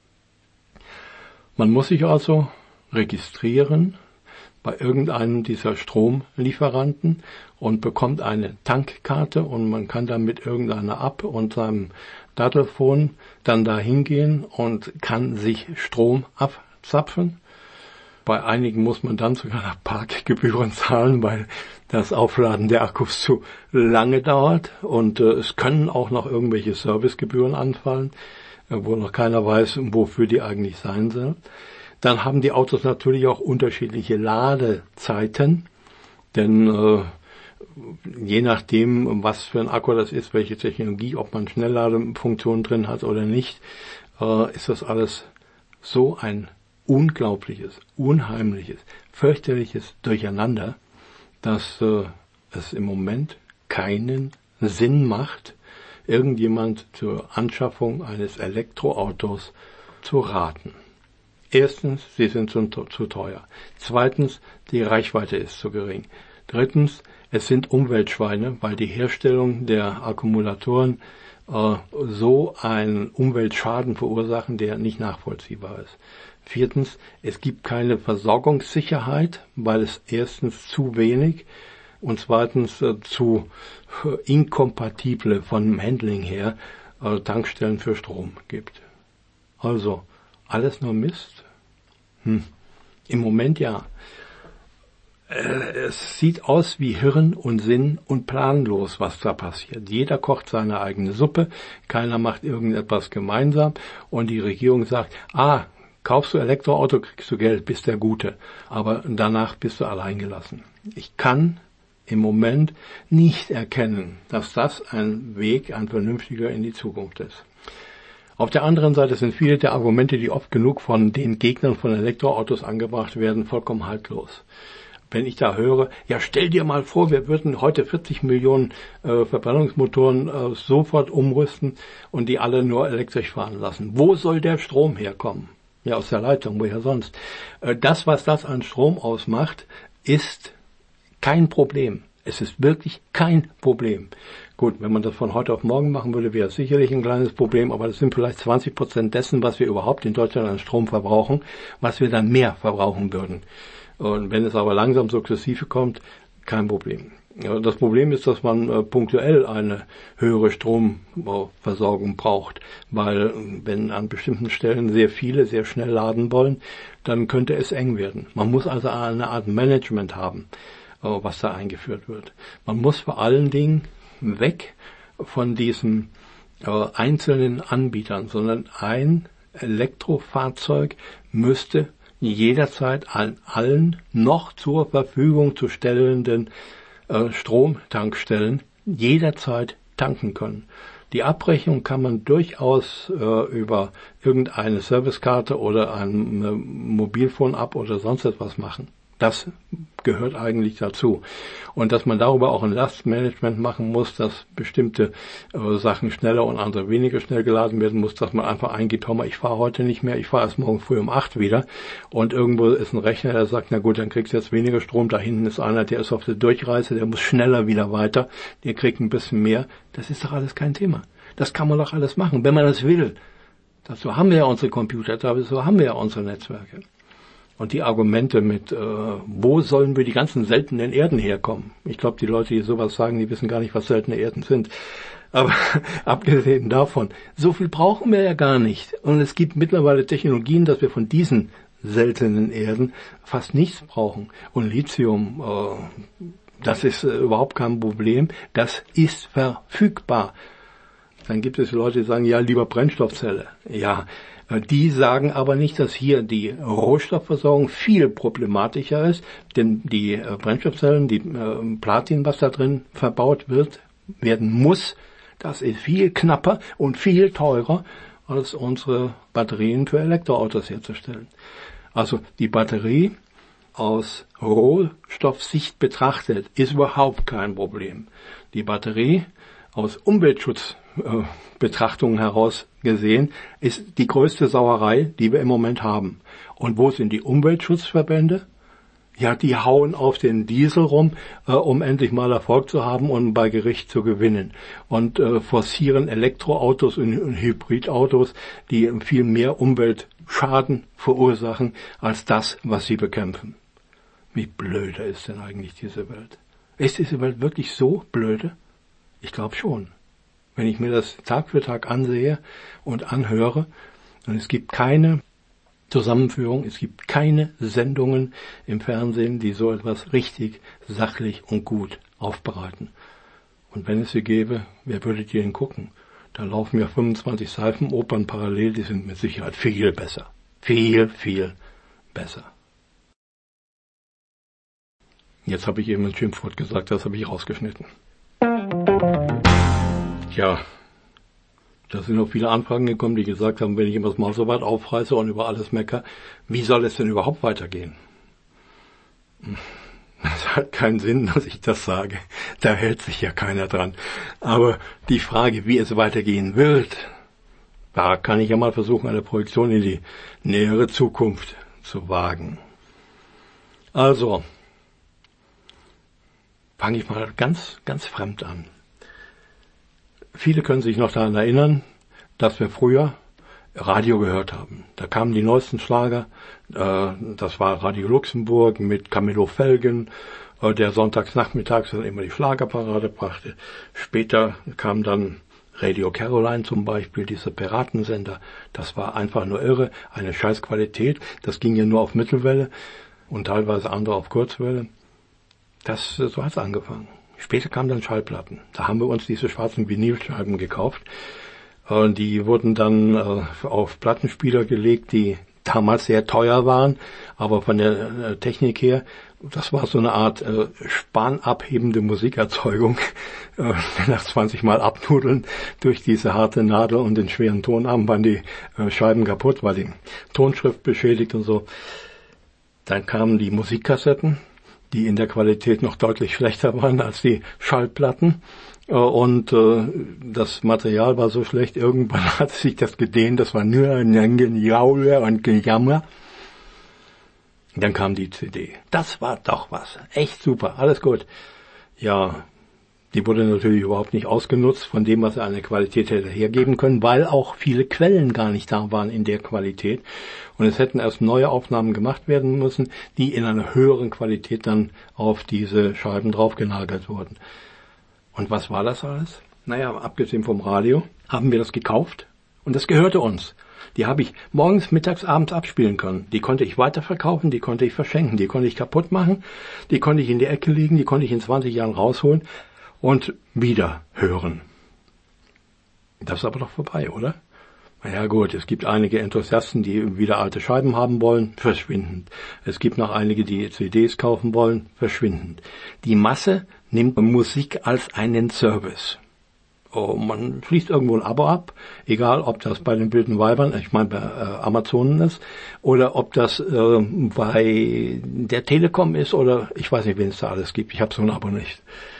Man muss sich also registrieren bei irgendeinem dieser Stromlieferanten und bekommt eine Tankkarte und man kann dann mit irgendeiner App und seinem Dattelfon dann da hingehen und kann sich Strom abzapfen. Bei einigen muss man dann sogar noch Parkgebühren zahlen, weil das Aufladen der Akkus zu lange dauert und es können auch noch irgendwelche Servicegebühren anfallen, wo noch keiner weiß, wofür die eigentlich sein sollen. Dann haben die Autos natürlich auch unterschiedliche Ladezeiten, denn je nachdem, was für ein Akku das ist, welche Technologie, ob man Schnellladefunktion drin hat oder nicht, ist das alles so ein unglaubliches, unheimliches, fürchterliches Durcheinander, dass es im Moment keinen Sinn macht, irgendjemand zur Anschaffung eines Elektroautos zu raten. Erstens, sie sind zu teuer. Zweitens, die Reichweite ist zu gering. Drittens, es sind Umweltschweine, weil die Herstellung der Akkumulatoren so einen Umweltschaden verursachen, der nicht nachvollziehbar ist. Viertens, es gibt keine Versorgungssicherheit, weil es erstens zu wenig und zweitens zu inkompatible von dem Handling her Tankstellen für Strom gibt. Also, alles nur Mist? Im Moment ja. Es sieht aus wie Hirn und Sinn und planlos, was da passiert. Jeder kocht seine eigene Suppe, keiner macht irgendetwas gemeinsam und die Regierung sagt, kaufst du Elektroauto, kriegst du Geld, bist der Gute, aber danach bist du alleingelassen. Ich kann im Moment nicht erkennen, dass das ein vernünftiger in die Zukunft ist. Auf der anderen Seite sind viele der Argumente, die oft genug von den Gegnern von Elektroautos angebracht werden, vollkommen haltlos. Wenn ich da höre, ja stell dir mal vor, wir würden heute 40 Millionen Verbrennungsmotoren sofort umrüsten und die alle nur elektrisch fahren lassen. Wo soll der Strom herkommen? Ja, aus der Leitung, woher sonst? Das, was das an Strom ausmacht, ist kein Problem. Es ist wirklich kein Problem. Gut, wenn man das von heute auf morgen machen würde, wäre es sicherlich ein kleines Problem, aber das sind vielleicht 20% dessen, was wir überhaupt in Deutschland an Strom verbrauchen, was wir dann mehr verbrauchen würden. Und wenn es aber langsam sukzessive kommt, kein Problem. Ja, das Problem ist, dass man punktuell eine höhere Stromversorgung braucht, weil wenn an bestimmten Stellen sehr viele sehr schnell laden wollen, dann könnte es eng werden. Man muss also eine Art Management haben, was da eingeführt wird. Man muss vor allen Dingen weg von diesen einzelnen Anbietern, sondern ein Elektrofahrzeug müsste jederzeit an allen noch zur Verfügung zu stellenden Stromtankstellen jederzeit tanken können. Die Abrechnung kann man durchaus über irgendeine Servicekarte oder ein Mobilphone-App oder sonst etwas machen. Das gehört eigentlich dazu. Und dass man darüber auch ein Lastmanagement machen muss, dass bestimmte Sachen schneller und andere weniger schnell geladen werden muss, dass man einfach eingibt, ich fahre heute nicht mehr, ich fahre erst morgen früh um 8 wieder. Und irgendwo ist ein Rechner, der sagt, na gut, dann kriegst du jetzt weniger Strom. Da hinten ist einer, der ist auf der Durchreise, der muss schneller wieder weiter, der kriegt ein bisschen mehr. Das ist doch alles kein Thema. Das kann man doch alles machen, wenn man das will. Dazu haben wir ja unsere Computer, dazu haben wir ja unsere Netzwerke. Und die Argumente mit, wo sollen wir die ganzen seltenen Erden herkommen? Ich glaube, die Leute, die sowas sagen, die wissen gar nicht, was seltene Erden sind. Aber abgesehen davon, so viel brauchen wir ja gar nicht. Und es gibt mittlerweile Technologien, dass wir von diesen seltenen Erden fast nichts brauchen. Und Lithium, das ist überhaupt kein Problem. Das ist verfügbar. Dann gibt es Leute, die sagen, ja, lieber Brennstoffzelle. Ja, die sagen aber nicht, dass hier die Rohstoffversorgung viel problematischer ist, denn die Brennstoffzellen, die Platin, was da drin verbaut werden muss, das ist viel knapper und viel teurer, als unsere Batterien für Elektroautos herzustellen. Also die Batterie aus Rohstoffsicht betrachtet ist überhaupt kein Problem. Die Batterie aus Umweltschutzbetrachtungen heraus gesehen, ist die größte Sauerei, die wir im Moment haben. Und wo sind die Umweltschutzverbände? Ja, die hauen auf den Diesel rum, um endlich mal Erfolg zu haben und bei Gericht zu gewinnen. Und forcieren Elektroautos und Hybridautos, die viel mehr Umweltschaden verursachen, als das, was sie bekämpfen. Wie blöde ist denn eigentlich diese Welt? Ist diese Welt wirklich so blöde? Ich glaube schon. Wenn ich mir das Tag für Tag ansehe und anhöre, und es gibt keine Zusammenführung, es gibt keine Sendungen im Fernsehen, die so etwas richtig, sachlich und gut aufbereiten. Und wenn es sie gäbe, wer würde die denn gucken? Da laufen ja 25 Seifenopern parallel, die sind mit Sicherheit viel besser. Viel, viel besser. Jetzt habe ich eben ein Schimpfwort gesagt, das habe ich rausgeschnitten. Ja, Da sind auch viele Anfragen gekommen, die gesagt haben, wenn ich immer das Maul so weit aufreiße und über alles mecker, wie soll es denn überhaupt weitergehen? Es hat keinen Sinn, dass ich das sage. Da hält sich ja keiner dran. Aber die Frage, wie es weitergehen wird, da kann ich ja mal versuchen, eine Projektion in die nähere Zukunft zu wagen. Also, fange ich mal ganz, ganz fremd an. Viele können sich noch daran erinnern, dass wir früher Radio gehört haben. Da kamen die neuesten Schlager, das war Radio Luxemburg mit Camillo Felgen, der sonntags nachmittags dann immer die Schlagerparade brachte. Später kam dann Radio Caroline zum Beispiel, dieser Piratensender. Das war einfach nur irre, eine Scheißqualität. Das ging ja nur auf Mittelwelle und teilweise andere auf Kurzwelle. So hat's angefangen. Später kamen dann Schallplatten. Da haben wir uns diese schwarzen Vinylscheiben gekauft. Die wurden dann auf Plattenspieler gelegt, die damals sehr teuer waren, aber von der Technik her, das war so eine Art spanabhebende Musikerzeugung. Nach 20 Mal abnudeln durch diese harte Nadel und den schweren Tonarm waren die Scheiben kaputt, weil die Tonschrift beschädigt und so. Dann kamen die Musikkassetten, die in der Qualität noch deutlich schlechter waren als die Schallplatten. Und das Material war so schlecht, irgendwann hat sich das gedehnt, das war nur ein Gejaule und Gejammer. Dann kam die CD. Das war doch was. Echt super, alles gut. Ja, die wurde natürlich überhaupt nicht ausgenutzt von dem, was er an der Qualität hätte hergeben können, weil auch viele Quellen gar nicht da waren in der Qualität. Und es hätten erst neue Aufnahmen gemacht werden müssen, die in einer höheren Qualität dann auf diese Scheiben draufgenagelt wurden. Und was war das alles? Naja, abgesehen vom Radio haben wir das gekauft und das gehörte uns. Die habe ich morgens, mittags, abends abspielen können. Die konnte ich weiterverkaufen, die konnte ich verschenken, die konnte ich kaputt machen, die konnte ich in die Ecke legen, die konnte ich in 20 Jahren rausholen und wieder hören. Das ist aber doch vorbei, oder? Na ja gut, es gibt einige Enthusiasten, die wieder alte Scheiben haben wollen, verschwindend. Es gibt noch einige, die CDs kaufen wollen, verschwindend. Die Masse nimmt Musik als einen Service. Man schließt irgendwo ein Abo ab, egal ob das bei den wilden Weibern, ich meine bei Amazon ist, oder ob das bei der Telekom ist oder ich weiß nicht, wen es da alles gibt. Ich habe so ein Abo nicht.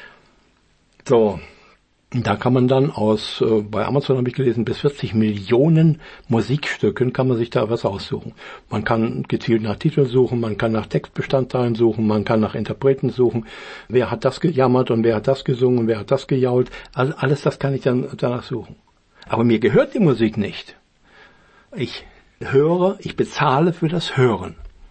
So, da kann man dann bei Amazon habe ich gelesen, bis 40 Millionen Musikstücken kann man sich da was aussuchen. Man kann gezielt nach Titeln suchen, man kann nach Textbestandteilen suchen, man kann nach Interpreten suchen. Wer hat das gejammert und wer hat das gesungen und wer hat das gejault. Also alles das kann ich dann danach suchen. Aber mir gehört die Musik nicht. Ich bezahle für das Hören.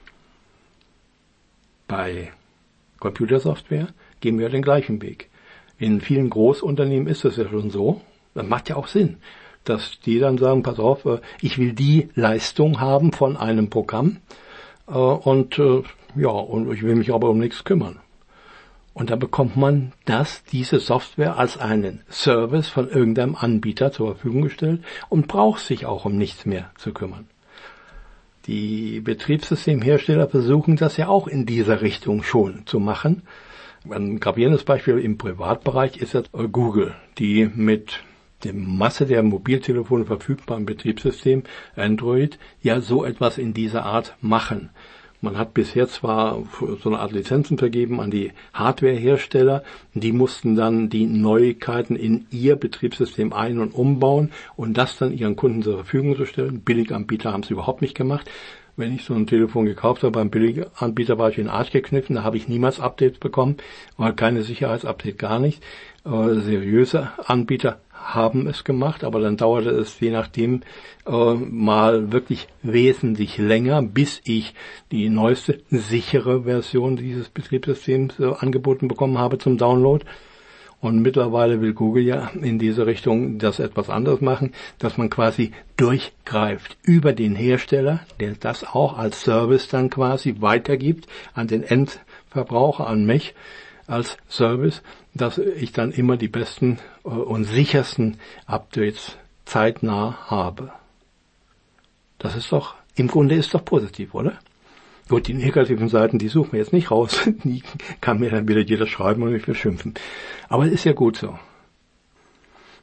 Bei Computersoftware gehen wir den gleichen Weg. In vielen Großunternehmen ist das ja schon so. Das macht ja auch Sinn, dass die dann sagen, pass auf, ich will die Leistung haben von einem Programm und ich will mich aber um nichts kümmern. Und dann bekommt man diese Software als einen Service von irgendeinem Anbieter zur Verfügung gestellt und braucht sich auch um nichts mehr zu kümmern. Die Betriebssystemhersteller versuchen das ja auch in dieser Richtung schon zu machen. Ein gravierendes Beispiel im Privatbereich ist jetzt Google, die mit der Masse der Mobiltelefone verfügbaren Betriebssystem Android ja so etwas in dieser Art machen. Man hat bisher zwar so eine Art Lizenzen vergeben an die Hardwarehersteller, die mussten dann die Neuigkeiten in ihr Betriebssystem ein- und umbauen und das dann ihren Kunden zur Verfügung zu stellen. Billiganbieter haben es überhaupt nicht gemacht. Wenn ich so ein Telefon gekauft habe, beim Billiganbieter war ich in den Arsch gekniffen, da habe ich niemals Updates bekommen, war keine Sicherheitsupdate, gar nicht. Seriöse Anbieter haben es gemacht, aber dann dauerte es je nachdem mal wirklich wesentlich länger, bis ich die neueste sichere Version dieses Betriebssystems angeboten bekommen habe zum Download. Und mittlerweile will Google ja in diese Richtung das etwas anders machen, dass man quasi durchgreift über den Hersteller, der das auch als Service dann quasi weitergibt an den Endverbraucher, an mich als Service, dass ich dann immer die besten und sichersten Updates zeitnah habe. Das ist doch, im Grunde ist doch positiv, oder? Gut, die negativen Seiten, die suchen wir jetzt nicht raus. Die kann mir dann wieder jeder schreiben und mich beschimpfen. Aber es ist ja gut so.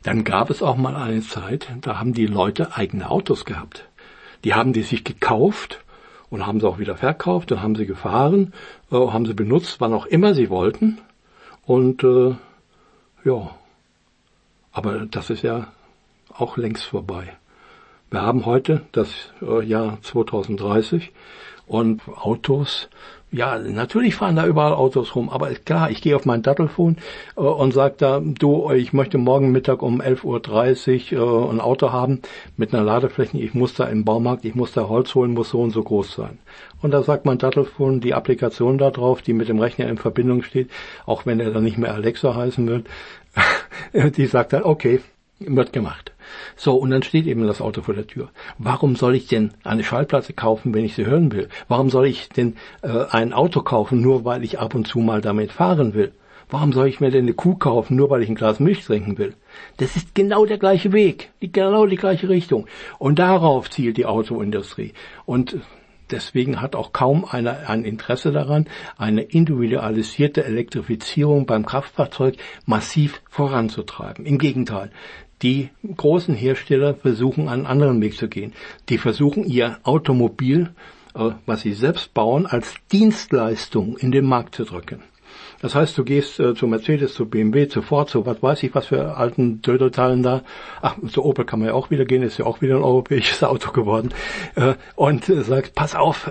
Dann gab es auch mal eine Zeit, da haben die Leute eigene Autos gehabt. Die haben die sich gekauft und haben sie auch wieder verkauft, dann haben sie gefahren, haben sie benutzt, wann auch immer sie wollten. Und ja, aber das ist ja auch längst vorbei. Wir haben heute das Jahr 2030 und Autos, ja, natürlich fahren da überall Autos rum, aber ist klar, ich gehe auf mein Dattelfon und sage da, du, ich möchte morgen Mittag um 11:30 Uhr ein Auto haben mit einer Ladefläche, ich muss da im Baumarkt, ich muss da Holz holen, muss so und so groß sein. Und da sagt mein Dattelfon die Applikation da drauf, die mit dem Rechner in Verbindung steht, auch wenn er dann nicht mehr Alexa heißen wird, die sagt dann, okay, wird gemacht. So, und dann steht eben das Auto vor der Tür. Warum soll ich denn eine Schallplatte kaufen, wenn ich sie hören will? Warum soll ich denn ein Auto kaufen, nur weil ich ab und zu mal damit fahren will? Warum soll ich mir denn eine Kuh kaufen, nur weil ich ein Glas Milch trinken will? Das ist genau der gleiche Weg, genau die gleiche Richtung. Und darauf zielt die Autoindustrie. Und deswegen hat auch kaum einer ein Interesse daran, eine individualisierte Elektrifizierung beim Kraftfahrzeug massiv voranzutreiben. Im Gegenteil. Die großen Hersteller versuchen, einen anderen Weg zu gehen. Die versuchen, ihr Automobil, was sie selbst bauen, als Dienstleistung in den Markt zu drücken. Das heißt, du gehst zu Mercedes, zu BMW, zu Ford, zu was weiß ich, was für alten Dödelteilen da. Ach, zu Opel kann man ja auch wieder gehen, ist ja auch wieder ein europäisches Auto geworden. Und sagst, pass auf,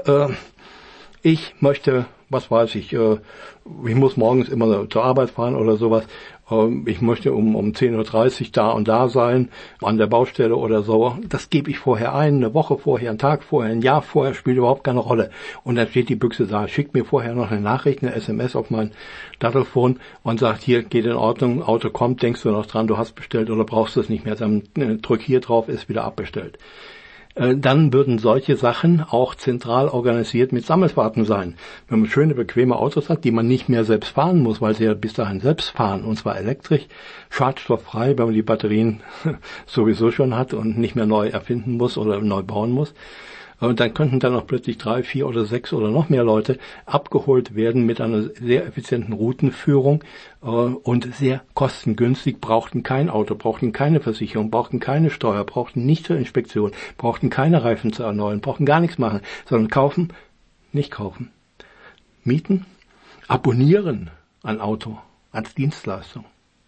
ich möchte, was weiß ich muss morgens immer zur Arbeit fahren oder sowas. Ich möchte um 10:30 Uhr da und da sein, an der Baustelle oder so. Das gebe ich vorher ein, eine Woche vorher, einen Tag vorher, ein Jahr vorher, spielt überhaupt keine Rolle. Und dann steht die Büchse da, schickt mir vorher noch eine Nachricht, eine SMS auf mein Dattelfon und sagt, hier, geht in Ordnung, Auto kommt, denkst du noch dran, du hast bestellt oder brauchst du es nicht mehr, dann drück hier drauf, ist wieder abbestellt. Dann würden solche Sachen auch zentral organisiert mit Sammelfahrten sein. Wenn man schöne, bequeme Autos hat, die man nicht mehr selbst fahren muss, weil sie ja bis dahin selbst fahren, und zwar elektrisch, schadstofffrei, wenn man die Batterien sowieso schon hat und nicht mehr neu erfinden muss oder neu bauen muss. Und dann könnten dann noch plötzlich 3, 4 oder 6 oder noch mehr Leute abgeholt werden mit einer sehr effizienten Routenführung und sehr kostengünstig, brauchten kein Auto, brauchten keine Versicherung, brauchten keine Steuer, brauchten nicht zur Inspektion, brauchten keine Reifen zu erneuern, brauchten gar nichts machen, sondern kaufen, nicht kaufen, mieten, abonnieren ein Auto als Dienstleistung.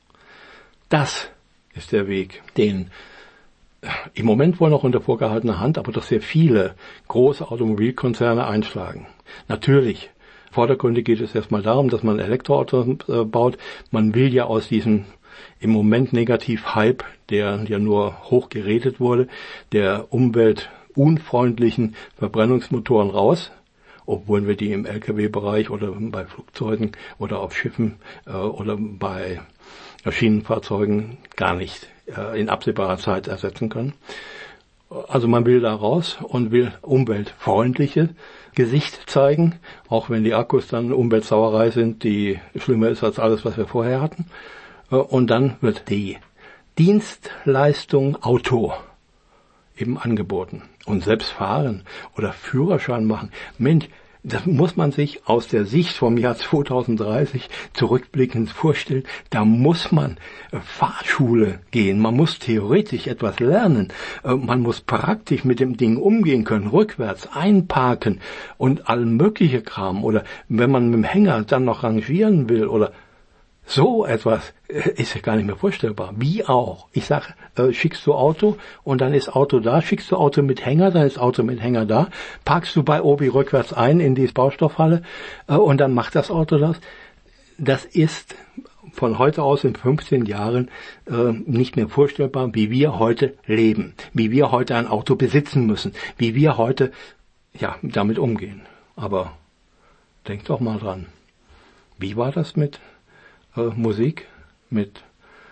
Das ist der Weg, den im Moment wohl noch unter vorgehaltener Hand, aber doch sehr viele große Automobilkonzerne einschlagen. Natürlich, vordergründig geht es erstmal darum, dass man Elektroautos baut. Man will ja aus diesem im Moment Negativ-Hype, der ja nur hoch geredet wurde, der umweltunfreundlichen Verbrennungsmotoren raus, obwohl wir die im Lkw-Bereich oder bei Flugzeugen oder auf Schiffen oder bei Schienenfahrzeugen gar nicht in absehbarer Zeit ersetzen können. Also man will da raus und will umweltfreundliche Gesicht zeigen, auch wenn die Akkus dann Umweltsauerei sind, die schlimmer ist als alles, was wir vorher hatten. Und dann wird die Dienstleistung Auto eben angeboten. Und selbst fahren oder Führerschein machen. Mensch, das muss man sich aus der Sicht vom Jahr 2030 zurückblickend vorstellen. Da muss man Fahrschule gehen. Man muss theoretisch etwas lernen. Man muss praktisch mit dem Ding umgehen können, rückwärts einparken und all mögliche Kram. Oder wenn man mit dem Hänger dann noch rangieren will oder so etwas, ist ja gar nicht mehr vorstellbar. Wie auch. Ich sag, schickst du Auto und dann ist Auto da, schickst du Auto mit Hänger, dann ist Auto mit Hänger da, parkst du bei Obi rückwärts ein in die Baustoffhalle und dann macht das Auto das. Das ist von heute aus in 15 Jahren nicht mehr vorstellbar, wie wir heute leben, wie wir heute ein Auto besitzen müssen, wie wir heute damit umgehen. Aber denk doch mal dran. Wie war das mit Musik, mit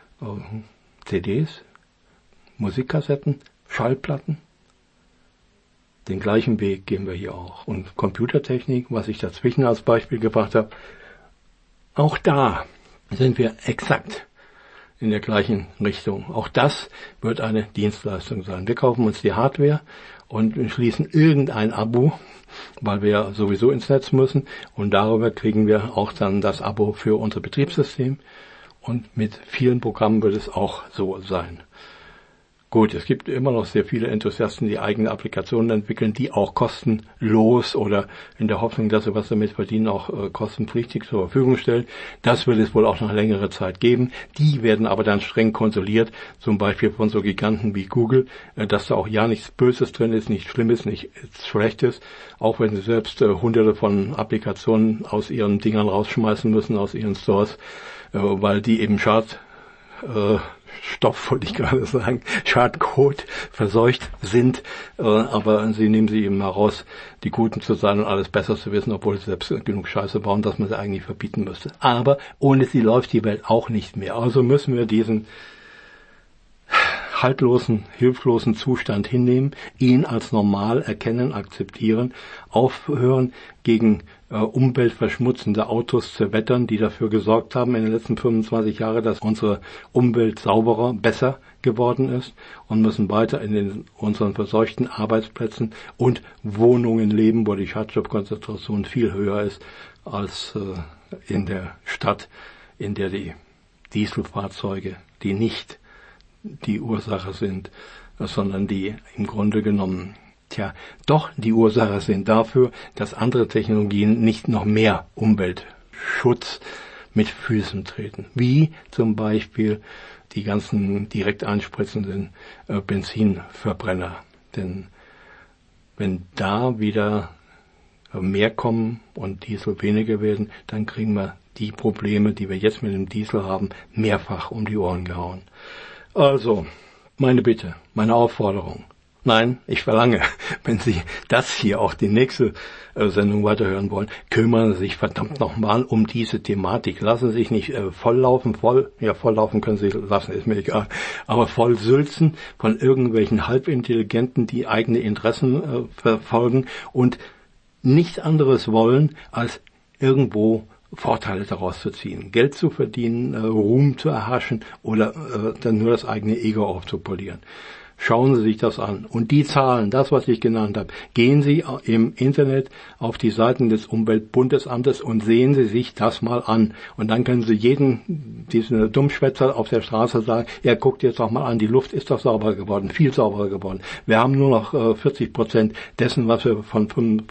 CDs, Musikkassetten, Schallplatten? Den gleichen Weg gehen wir hier auch. Und Computertechnik, was ich dazwischen als Beispiel gebracht habe, auch da sind wir exakt in der gleichen Richtung. Auch das wird eine Dienstleistung sein. Wir kaufen uns die Hardware und schließen irgendein Abo, weil wir ja sowieso ins Netz müssen, und darüber kriegen wir auch dann das Abo für unser Betriebssystem. Und mit vielen Programmen wird es auch so sein. Gut, es gibt immer noch sehr viele Enthusiasten, die eigene Applikationen entwickeln, die auch kostenlos oder in der Hoffnung, dass sie was damit verdienen, auch kostenpflichtig zur Verfügung stellen. Das wird es wohl auch noch längere Zeit geben. Die werden aber dann streng kontrolliert, zum Beispiel von so Giganten wie Google, dass da auch ja nichts Böses drin ist, nichts Schlimmes, nichts Schlechtes, auch wenn sie selbst hunderte von Applikationen aus ihren Dingern rausschmeißen müssen, aus ihren Stores, weil die eben Stoff, wollte ich gerade sagen, Schadcode verseucht sind, aber sie nehmen sie eben heraus, die Guten zu sein und alles besser zu wissen, obwohl sie selbst genug Scheiße bauen, dass man sie eigentlich verbieten müsste. Aber ohne sie läuft die Welt auch nicht mehr. Also müssen wir diesen haltlosen, hilflosen Zustand hinnehmen, ihn als normal erkennen, akzeptieren, aufhören, gegen umweltverschmutzende Autos zu wettern, die dafür gesorgt haben in den letzten 25 Jahren, dass unsere Umwelt sauberer, besser geworden ist, und müssen weiter in unseren verseuchten Arbeitsplätzen und Wohnungen leben, wo die Schadstoffkonzentration viel höher ist als in der Stadt, in der die Dieselfahrzeuge, die nicht die Ursache sind, sondern die im Grunde genommen doch die Ursache sind dafür, dass andere Technologien nicht noch mehr Umweltschutz mit Füßen treten. Wie zum Beispiel die ganzen direkt einspritzenden Benzinverbrenner. Denn wenn da wieder mehr kommen und Diesel weniger werden, dann kriegen wir die Probleme, die wir jetzt mit dem Diesel haben, mehrfach um die Ohren gehauen. Also, meine Bitte, meine Aufforderung. Nein, ich verlange, wenn Sie das hier auch die nächste Sendung weiterhören wollen, kümmern Sie sich verdammt nochmal um diese Thematik. Lassen Sie sich nicht volllaufen können Sie lassen, ist mir egal, aber voll sülzen von irgendwelchen Halbintelligenten, die eigene Interessen verfolgen und nichts anderes wollen, als irgendwo Vorteile daraus zu ziehen, Geld zu verdienen, Ruhm zu erhaschen oder dann nur das eigene Ego aufzupolieren. Schauen Sie sich das an. Und die Zahlen, das, was ich genannt habe, gehen Sie im Internet auf die Seiten des Umweltbundesamtes und sehen Sie sich das mal an. Und dann können Sie diesen Dummschwätzer auf der Straße sagen, ja, guckt jetzt doch mal an, die Luft ist doch sauber geworden, viel sauberer geworden. Wir haben nur noch 40% dessen, was wir vor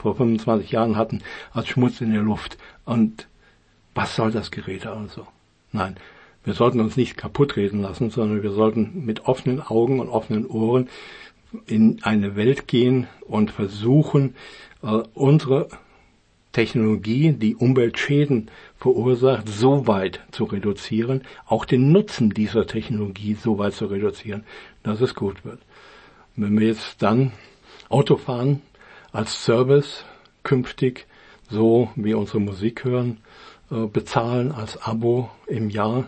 25 Jahren hatten, als Schmutz in der Luft. Und was soll das Gerät also? Nein. Wir sollten uns nicht kaputt reden lassen, sondern wir sollten mit offenen Augen und offenen Ohren in eine Welt gehen und versuchen, unsere Technologie, die Umweltschäden verursacht, so weit zu reduzieren, auch den Nutzen dieser Technologie so weit zu reduzieren, dass es gut wird. Wenn wir jetzt dann Autofahren als Service künftig, so wie unsere Musik hören, bezahlen als Abo im Jahr,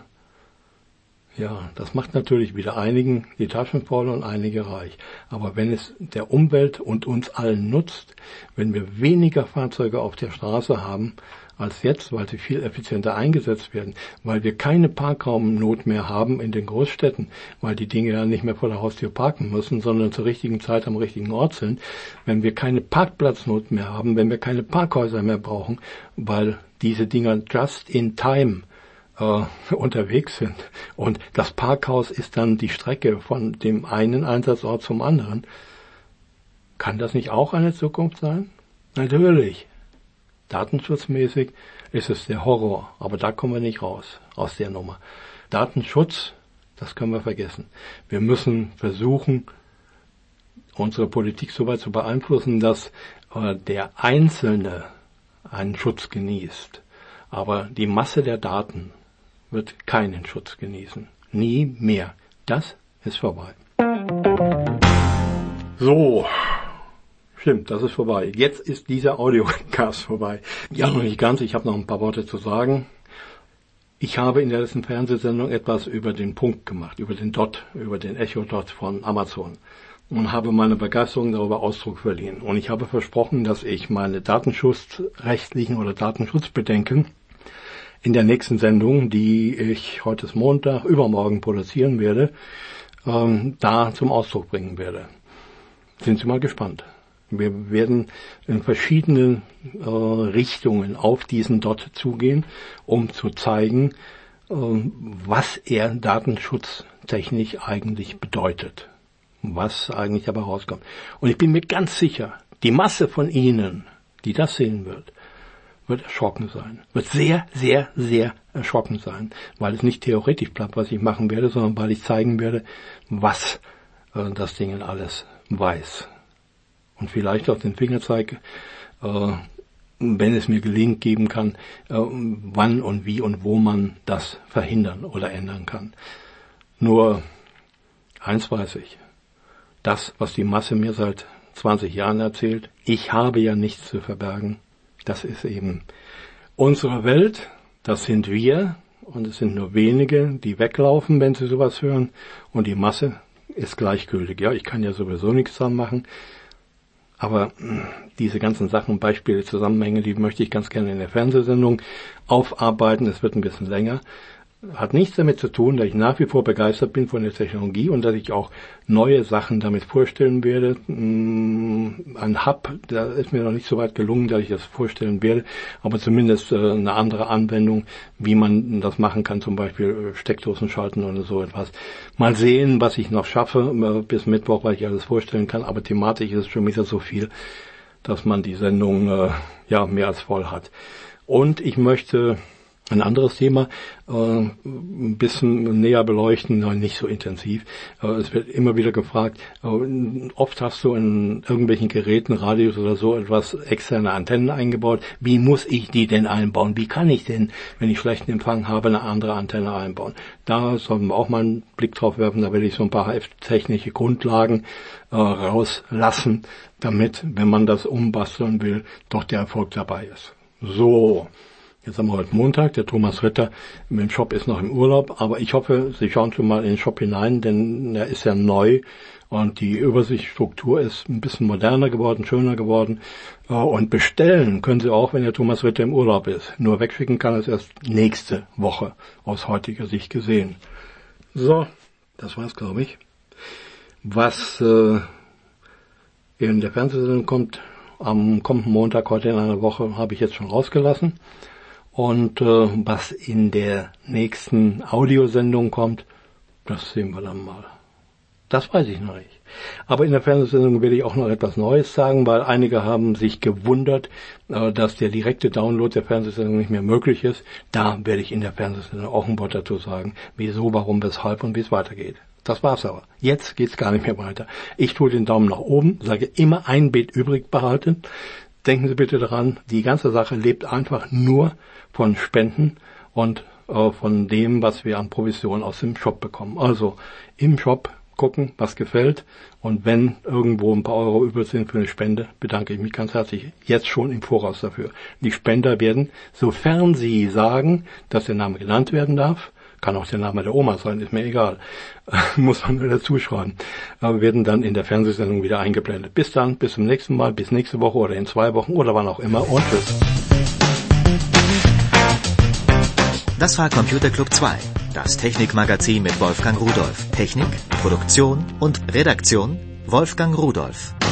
ja, das macht natürlich wieder einigen die Taschen voll und einige reich. Aber wenn es der Umwelt und uns allen nutzt, wenn wir weniger Fahrzeuge auf der Straße haben als jetzt, weil sie viel effizienter eingesetzt werden, weil wir keine Parkraumnot mehr haben in den Großstädten, weil die Dinge ja nicht mehr vor der Haustür parken müssen, sondern zur richtigen Zeit am richtigen Ort sind, wenn wir keine Parkplatznot mehr haben, wenn wir keine Parkhäuser mehr brauchen, weil diese Dinger just in time unterwegs sind. Und das Parkhaus ist dann die Strecke von dem einen Einsatzort zum anderen. Kann das nicht auch eine Zukunft sein? Natürlich. Datenschutzmäßig ist es der Horror, aber da kommen wir nicht raus aus der Nummer. Datenschutz, das können wir vergessen. Wir müssen versuchen, unsere Politik so weit zu beeinflussen, dass der Einzelne einen Schutz genießt. Aber die Masse der Daten wird keinen Schutz genießen. Nie mehr. Das ist vorbei. So. Stimmt, das ist vorbei. Jetzt ist dieser Audiocast vorbei. Ja, noch nicht ganz. Ich habe noch ein paar Worte zu sagen. Ich habe in der letzten Fernsehsendung etwas über den Punkt gemacht, über den Dot, über den Echo-Dot von Amazon. Und habe meine Begeisterung darüber Ausdruck verliehen. Und ich habe versprochen, dass ich meine datenschutzrechtlichen oder Datenschutzbedenken in der nächsten Sendung, die ich heute ist Montag, übermorgen produzieren werde, da zum Ausdruck bringen werde. Sind Sie mal gespannt. Wir werden in verschiedenen Richtungen auf diesen Dot zugehen, um zu zeigen, was er datenschutztechnisch eigentlich bedeutet. Was eigentlich dabei rauskommt. Und ich bin mir ganz sicher, die Masse von Ihnen, die das sehen wird erschrocken sein. Wird sehr, sehr, sehr erschrocken sein. Weil es nicht theoretisch bleibt, was ich machen werde, sondern weil ich zeigen werde, was das Ding alles weiß. Und vielleicht auch den Fingerzeig, wenn es mir gelingt, geben kann, wann und wie und wo man das verhindern oder ändern kann. Nur eins weiß ich. Das, was die Masse mir seit 20 Jahren erzählt, ich habe ja nichts zu verbergen. Das ist eben unsere Welt, das sind wir und es sind nur wenige, die weglaufen, wenn sie sowas hören und die Masse ist gleichgültig. Ja, ich kann ja sowieso nichts dran machen, aber diese ganzen Sachen, Beispiele, Zusammenhänge, die möchte ich ganz gerne in der Fernsehsendung aufarbeiten. Es wird ein bisschen länger. Hat nichts damit zu tun, dass ich nach wie vor begeistert bin von der Technologie und dass ich auch neue Sachen damit vorstellen werde. Ein Hub, da ist mir noch nicht so weit gelungen, dass ich das vorstellen werde, aber zumindest eine andere Anwendung, wie man das machen kann, zum Beispiel Steckdosen schalten oder so etwas. Mal sehen, was ich noch schaffe bis Mittwoch, weil ich alles vorstellen kann, aber thematisch ist es schon wieder so viel, dass man die Sendung mehr als voll hat. Und ich möchte ein anderes Thema ein bisschen näher beleuchten, nein, nicht so intensiv. Es wird immer wieder gefragt, oft hast du in irgendwelchen Geräten, Radios oder so etwas externe Antennen eingebaut. Wie muss ich die denn einbauen? Wie kann ich denn, wenn ich schlechten Empfang habe, eine andere Antenne einbauen? Da sollten wir auch mal einen Blick drauf werfen. Da werde ich so ein paar technische Grundlagen rauslassen, damit, wenn man das umbasteln will, doch der Erfolg dabei ist. So. Jetzt haben wir heute Montag, der Thomas Ritter im Shop ist noch im Urlaub, aber ich hoffe, Sie schauen schon mal in den Shop hinein, denn er ist ja neu und die Übersichtsstruktur ist ein bisschen moderner geworden, schöner geworden und bestellen können Sie auch, wenn der Thomas Ritter im Urlaub ist. Nur wegschicken kann es erst nächste Woche, aus heutiger Sicht gesehen. So, das war's, glaube ich. Was in der Fernsehsendung kommt, am kommenden Montag, heute in einer Woche, habe ich jetzt schon rausgelassen. Und was in der nächsten Audiosendung kommt, das sehen wir dann mal. Das weiß ich noch nicht. Aber in der Fernsehsendung werde ich auch noch etwas Neues sagen, weil einige haben sich gewundert, dass der direkte Download der Fernsehsendung nicht mehr möglich ist. Da werde ich in der Fernsehsendung auch ein Wort dazu sagen, wieso, warum, weshalb und wie es weitergeht. Das war's aber. Jetzt geht's gar nicht mehr weiter. Ich tue den Daumen nach oben, sage immer ein Bit übrig behalten. Denken Sie bitte daran, die ganze Sache lebt einfach nur von Spenden und von dem, was wir an Provision aus dem Shop bekommen. Also im Shop gucken, was gefällt und wenn irgendwo ein paar Euro übrig sind für eine Spende, bedanke ich mich ganz herzlich jetzt schon im Voraus dafür. Die Spender werden, sofern sie sagen, dass der Name genannt werden darf, kann auch der Name der Oma sein, ist mir egal, muss man nur dazu schreiben, werden dann in der Fernsehsendung wieder eingeblendet. Bis dann, bis zum nächsten Mal, bis nächste Woche oder in 2 Wochen oder wann auch immer und tschüss. Das war Computer Club 2, das Technikmagazin mit Wolfgang Rudolph. Technik, Produktion und Redaktion Wolfgang Rudolph.